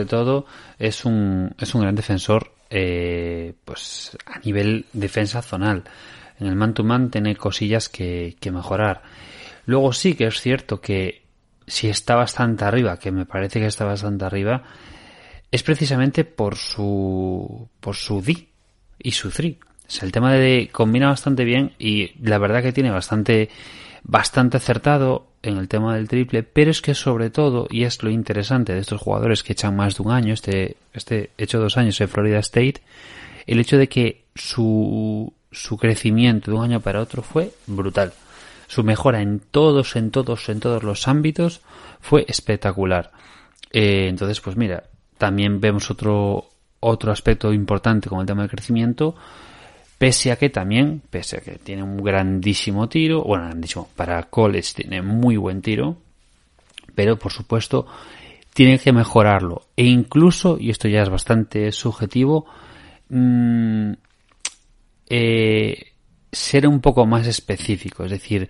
S3: es un gran defensor, pues a nivel defensa zonal. En el man-to-man tiene cosillas que mejorar. Luego sí que es cierto que si está bastante arriba, que me parece que está bastante arriba, es precisamente por su D y su 3. O sea, el tema de combina bastante bien y la verdad que tiene bastante acertado en el tema del triple, pero es que sobre todo, y es lo interesante de estos jugadores que echan más de un año, este hecho 2 años en Florida State, el hecho de que su crecimiento de un año para otro fue brutal. Su mejora en todos los ámbitos fue espectacular. Entonces, pues mira, también vemos otro aspecto importante como el tema del crecimiento, pese a que tiene un grandísimo tiro, bueno, grandísimo, para college tiene muy buen tiro, pero por supuesto tiene que mejorarlo. E incluso, y esto ya es bastante subjetivo, ser un poco más específico, es decir,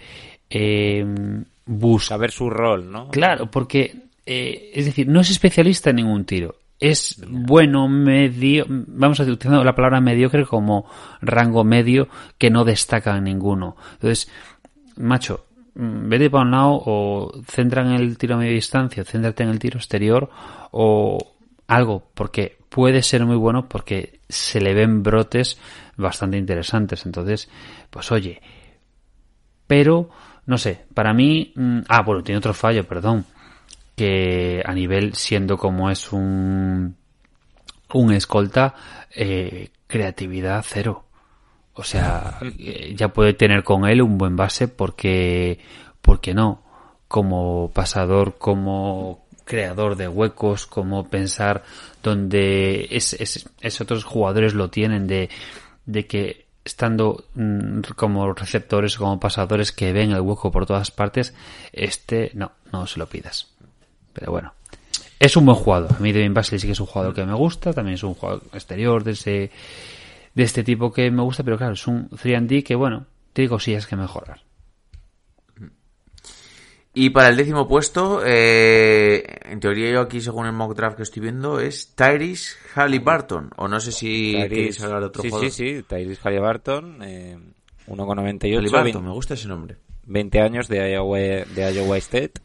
S4: saber su rol, ¿no?
S3: Claro, porque es decir, no es especialista en ningún tiro, es bueno, medio, vamos a utilizar la palabra mediocre como rango medio que no destaca en ninguno. Entonces, macho, vete para un lado o centra en el tiro a media distancia, o céntrate en el tiro exterior o algo, porque puede ser muy bueno porque se le ven brotes bastante interesantes. Entonces, pues oye, pero no sé, para mí, bueno, tiene otro fallo, perdón, que a nivel, siendo como es un escolta, creatividad cero. O sea, ya puede tener con él un buen base porque no, como pasador, como creador de huecos, como pensar donde es otros jugadores lo tienen de que estando como receptores, como pasadores que ven el hueco por todas partes, no se lo pidas. Pero bueno, es un buen jugador. A mí Devin Vassell sí que es un jugador que me gusta, también es un jugador exterior de este tipo que me gusta, pero claro, es un 3&D que, bueno, tiene cosillas que mejorar.
S2: Y para el 10º puesto, en teoría yo aquí, según el mock draft que estoy viendo, es Tyrese Haliburton. O no sé si queréis hablar de otro jugador.
S4: Sí, Tyrese Haliburton, 1,98.
S2: Haliburton, me gusta ese nombre.
S4: 20 años de Iowa State.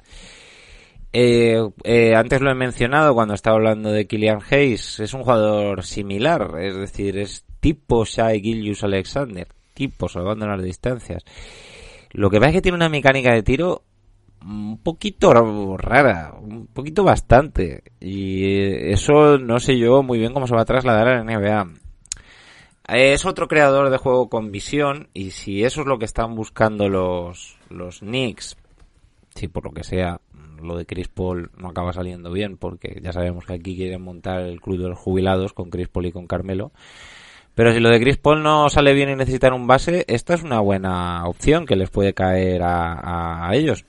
S4: Antes lo he mencionado cuando estaba hablando de Killian Hayes. Es un jugador similar, es decir, es tipo Shai Gilgeous-Alexander, tipo salvando las distancias. Lo que pasa es que tiene una mecánica de tiro un poquito rara, un poquito bastante, y eso no sé yo muy bien cómo se va a trasladar a la NBA. Es otro creador de juego con visión, y si eso es lo que están buscando los Knicks, si por lo que sea lo de Chris Paul no acaba saliendo bien, porque ya sabemos que aquí quieren montar el club de los jubilados con Chris Paul y con Carmelo, pero si lo de Chris Paul no sale bien y necesitan un base, esta es una buena opción que les puede caer a ellos.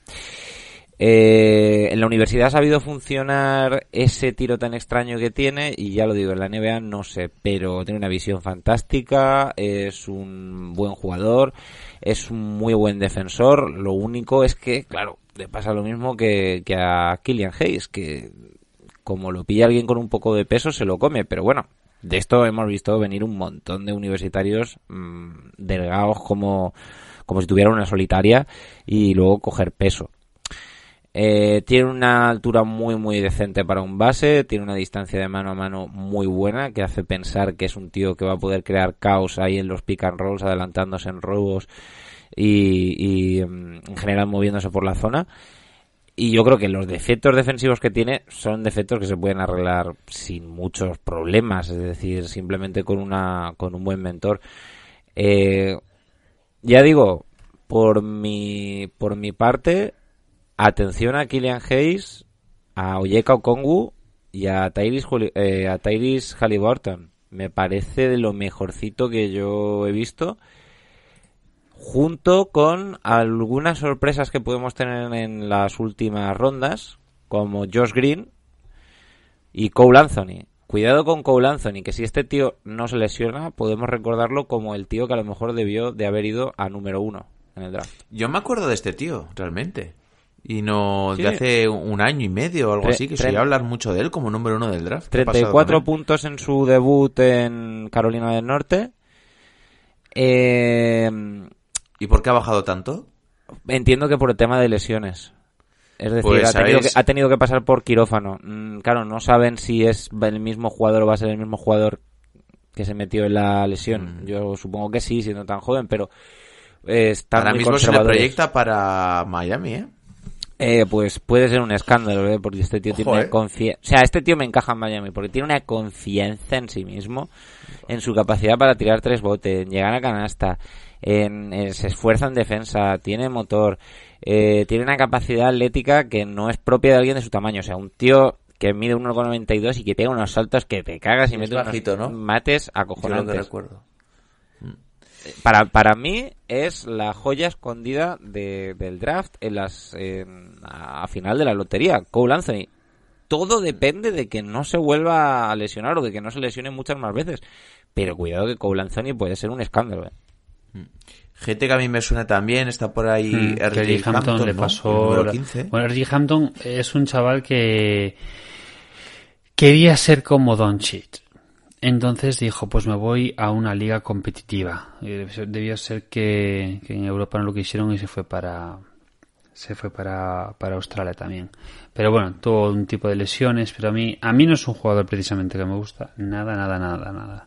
S4: En la universidad ha sabido funcionar ese tiro tan extraño que tiene, y ya lo digo, en la NBA no sé, pero tiene una visión fantástica, es un buen jugador, es un muy buen defensor. Lo único es que, claro, le pasa lo mismo que a Killian Hayes, que como lo pilla alguien con un poco de peso se lo come, pero bueno, De esto hemos visto venir un montón de universitarios delgados como si tuvieran una solitaria y luego coger peso. Tiene una altura muy muy decente para un base, tiene una distancia de mano a mano muy buena que hace pensar que es un tío que va a poder crear caos ahí en los pick and rolls, adelantándose en robos y en general moviéndose por la zona. Y yo creo que los defectos defensivos que tiene son defectos que se pueden arreglar sin muchos problemas, es decir, simplemente con un buen mentor. Ya digo, por mi parte, atención a Killian Hayes, a Onyeka Okongwu y a Tyrese Haliburton. Me parece de lo mejorcito que yo he visto, junto con algunas sorpresas que podemos tener en las últimas rondas, como Josh Green y Cole Anthony. Cuidado con Cole Anthony, que si este tío no se lesiona, podemos recordarlo como el tío que a lo mejor debió de haber ido a número 1 en el draft.
S2: Yo me acuerdo de este tío, realmente. Y no de hace un año y medio o algo así, que se iba a hablar mucho de él como número 1 del draft.
S4: 34 puntos en su debut en Carolina del Norte.
S2: ¿Y por qué ha bajado tanto?
S4: Entiendo que por el tema de lesiones. Es decir,
S2: Pues
S4: ha tenido que pasar por quirófano. Claro, no saben si es el mismo jugador o va a ser el mismo jugador que se metió en la lesión. Yo supongo que sí, siendo tan joven, pero están
S2: ahora
S4: muy
S2: mismo se le
S4: conservadores.
S2: proyecta para Miami,
S4: Pues puede ser un escándalo, porque este tío tiene confianza. O sea, este tío me encaja en Miami porque tiene una confianza en sí mismo, en su capacidad para tirar 3 botes, en llegar a canasta, se esfuerza en defensa, tiene motor, tiene una capacidad atlética que no es propia de alguien de su tamaño. O sea, un tío que mide 1,92 y que pega unos saltos que te cagas y mete
S2: bajito,
S4: unos
S2: ¿no?
S4: mates
S2: Yo lo
S4: acojonantes.
S2: que recuerdo.
S4: Para mí es la joya escondida del draft a final de la lotería. Cole Anthony. Todo depende de que no se vuelva a lesionar o de que no se lesione muchas más veces. Pero cuidado que Cole Anthony puede ser un escándalo.
S2: Gente que a mí me suena también, está por ahí
S3: R.J. Hampton le
S2: ¿no?
S3: pasó.
S2: El número 15.
S3: Bueno, R.J. Hampton es un chaval que quería ser como Doncic. Entonces dijo, pues me voy a una liga competitiva. Debió ser que en Europa no lo quisieron y se fue para Australia también. Pero bueno, tuvo un tipo de lesiones, pero a mí no es un jugador precisamente que me gusta. Nada.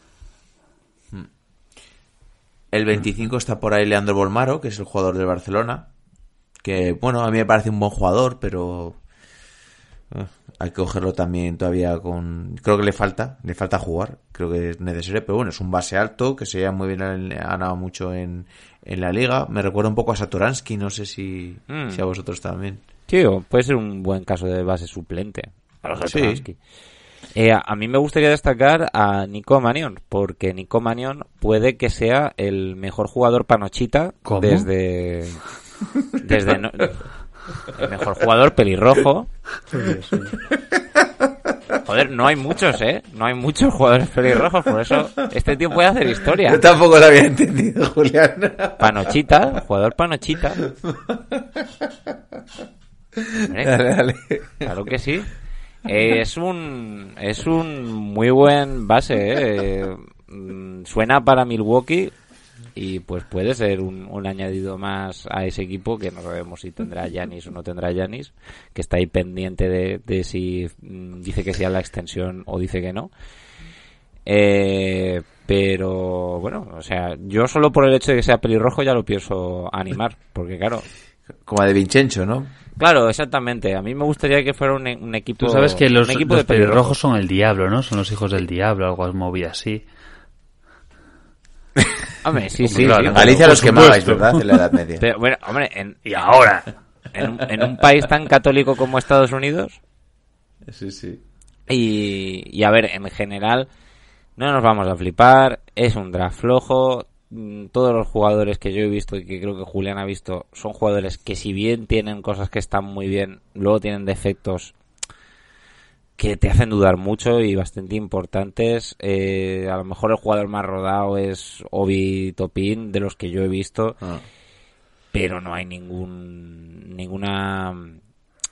S2: El 25 está por ahí Leandro Bolmaro, que es el jugador del Barcelona. Que, bueno, a mí me parece un buen jugador, pero hay que cogerlo también todavía con... Creo que le falta jugar. Creo que es necesario, pero bueno, es un base alto, que se lleva muy bien, ha ganado mucho en la liga. Me recuerda un poco a Satoransky, no sé si a vosotros también.
S4: Tío, puede ser un buen caso de base suplente para Satoransky. Sí. A mí me gustaría destacar a Nico Mannion, porque Nico Mannion puede que sea el mejor jugador panochita. ¿Cómo? Desde el mejor jugador pelirrojo. Joder, no hay muchos, no hay muchos jugadores pelirrojos, por eso este tío puede hacer historia.
S2: Yo tampoco lo había entendido, Julián.
S4: Panochita, jugador panochita. Hombre,
S2: dale.
S4: Claro que sí. Es un muy buen base, suena para Milwaukee y pues puede ser un añadido más a ese equipo, que no sabemos si tendrá Giannis o no tendrá Giannis, que está ahí pendiente de si dice que sí a la extensión o dice que no. Pero bueno, o sea, yo solo por el hecho de que sea pelirrojo ya lo pienso animar, porque claro,
S2: como de Vincenzo, ¿no?
S4: Claro, exactamente. A mí me gustaría que fuera un equipo.
S3: Tú sabes que los
S4: de
S3: pelirrojos son el diablo, ¿no? Son los hijos del diablo, algo movida así.
S4: Hombre, sí.
S2: Claro, Galicia los quemabais, ¿verdad? En la Edad Media.
S4: Pero, bueno, hombre,
S3: y ahora,
S4: en un país tan católico como Estados Unidos.
S2: Sí.
S4: Y a ver, en general, no nos vamos a flipar. Es un draft flojo. Todos los jugadores que yo he visto y que creo que Julián ha visto son jugadores que, si bien tienen cosas que están muy bien, luego tienen defectos que te hacen dudar mucho y bastante importantes. A lo mejor el jugador más rodado es Obi Toppin, de los que yo he visto, pero no hay ninguna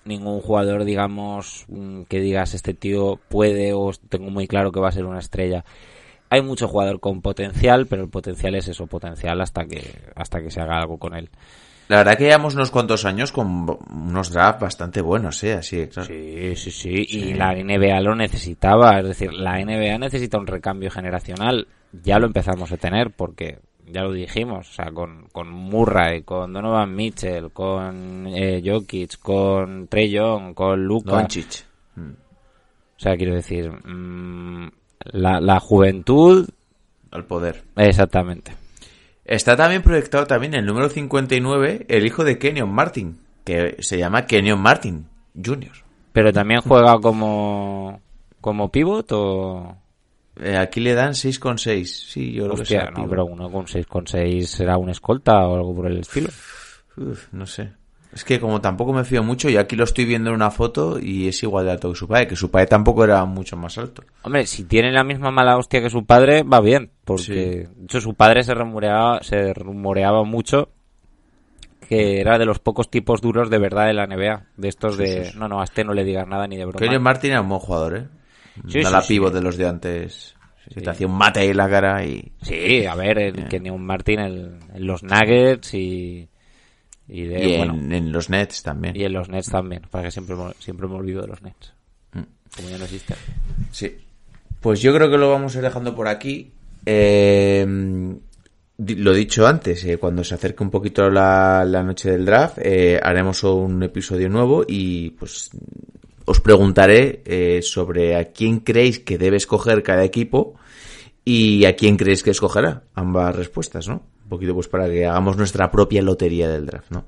S4: ningún jugador, digamos, que digas este tío puede o tengo muy claro que va a ser una estrella. Hay mucho jugador con potencial, pero el potencial es eso, potencial hasta que se haga algo con él.
S2: La verdad que llevamos unos cuantos años con unos drafts bastante buenos, así, claro.
S4: Sí, y la NBA lo necesitaba, es decir, la NBA necesita un recambio generacional, ya lo empezamos a tener porque ya lo dijimos, o sea, con Murray, con Donovan Mitchell, con Jokic, con Trae Young, con Luka.
S2: Doncic.
S4: O sea, quiero decir, la juventud
S2: Al poder.
S4: Exactamente.
S2: Está también proyectado también el número 59, el hijo de Kenyon Martin, que se llama Kenyon Martin Jr.
S4: Pero también juega como pivot o...
S2: Aquí le dan 6,6. Sí, yo lo
S4: Hostia,
S2: que sé.
S4: no, pero uno con 6,6 será un escolta o algo por el estilo.
S2: No sé. Es que como tampoco me fío mucho, y aquí lo estoy viendo en una foto y es igual de alto que su padre tampoco era mucho más alto.
S4: Hombre, si tiene la misma mala hostia que su padre, va bien, porque de hecho su padre se rumoreaba mucho que era de los pocos tipos duros de verdad de la NBA, de estos de no, a este no le digas nada ni de broma.
S2: Kenyon Martin era un buen jugador, no la pivot de los de antes. Te hacía un mate ahí en la cara y...
S4: Sí, a ver, Kenyon Martin en los Nuggets y
S2: en los Nets también.
S4: Y en los Nets también, para que siempre me olvido de los Nets. Como ya no existen.
S2: Sí. Pues yo creo que lo vamos a ir dejando por aquí. Lo dicho antes, cuando se acerque un poquito la noche del draft, haremos un episodio nuevo y pues os preguntaré sobre a quién creéis que debe escoger cada equipo y a quién creéis que escogerá. Ambas respuestas, ¿no? Un poquito pues para que hagamos nuestra propia lotería del draft, ¿no?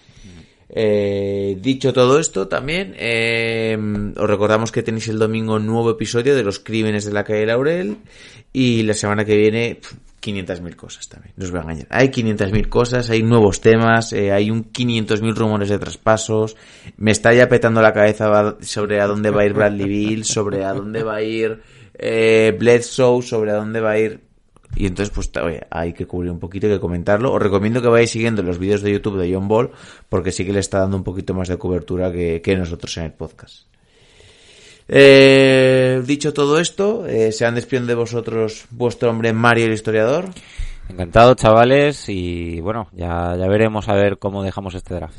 S2: Dicho todo esto, también os recordamos que tenéis el domingo un nuevo episodio de Los Crímenes de la Calle Laurel y la semana que viene 500.000 cosas también, no os voy a engañar. Hay 500.000 cosas, hay nuevos temas, hay 500.000 rumores de traspasos, me está ya petando la cabeza sobre a dónde va a ir Bradley Beal, sobre a dónde va a ir Bledsoe, sobre a dónde va a ir... Y entonces, pues, oye, hay que cubrir un poquito, hay que comentarlo. Os recomiendo que vayáis siguiendo los vídeos de YouTube de John Ball, porque sí que le está dando un poquito más de cobertura que nosotros en el podcast. Dicho todo esto, se han despedido de vosotros vuestro hombre Mario, el historiador.
S4: Encantado, chavales, y bueno, ya veremos a ver cómo dejamos este draft.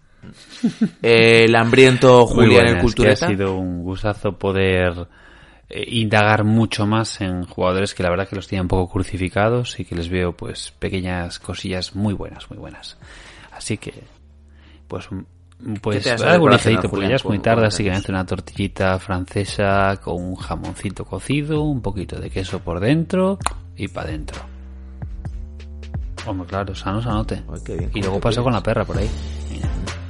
S2: El hambriento Julián, el cultureta.
S3: Ha sido un gustazo poder... indagar mucho más en jugadores que la verdad que los tenía un poco crucificados y que les veo pues pequeñas cosillas muy buenas. Así que pues algo ligerito, porque ya es muy tarde, así que me hace una tortillita francesa con un jamoncito cocido, un poquito de queso por dentro y para dentro. Hombre, claro, sanote.
S2: Ay,
S3: y luego paso con la perra por ahí. Mira.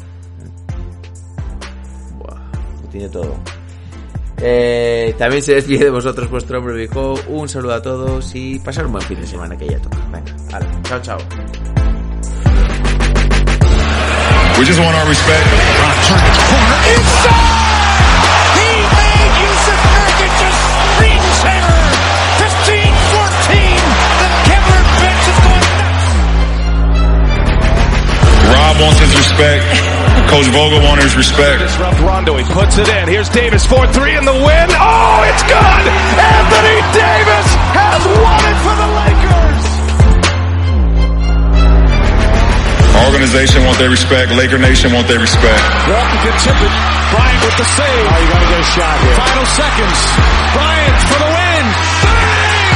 S2: Buah, lo tiene todo. También se despide de vosotros vuestro hombre viejo. Un saludo a todos y pasar un buen fin de semana que ya toca. Venga, hala, chao.
S1: We just want our respect.
S5: Inside! He made Yusuf Nurkic a screensaver! 15-14! The Kevlar bench is going nuts!
S1: Rob wants his respect. Coach Vogel wants his respect.
S6: Disrupt Rondo. He puts it in. Here's Davis 4-3 in the win. Oh, it's good! Anthony Davis has won it for the Lakers!
S1: Organization want their respect. Laker Nation want their respect.
S6: Walton can tip it. Bryant with the save. Oh, you gotta get a shot here. Final seconds. Bryant for the win. Bang!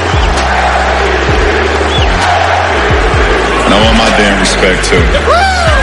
S1: And I want my damn respect too.
S5: Woo!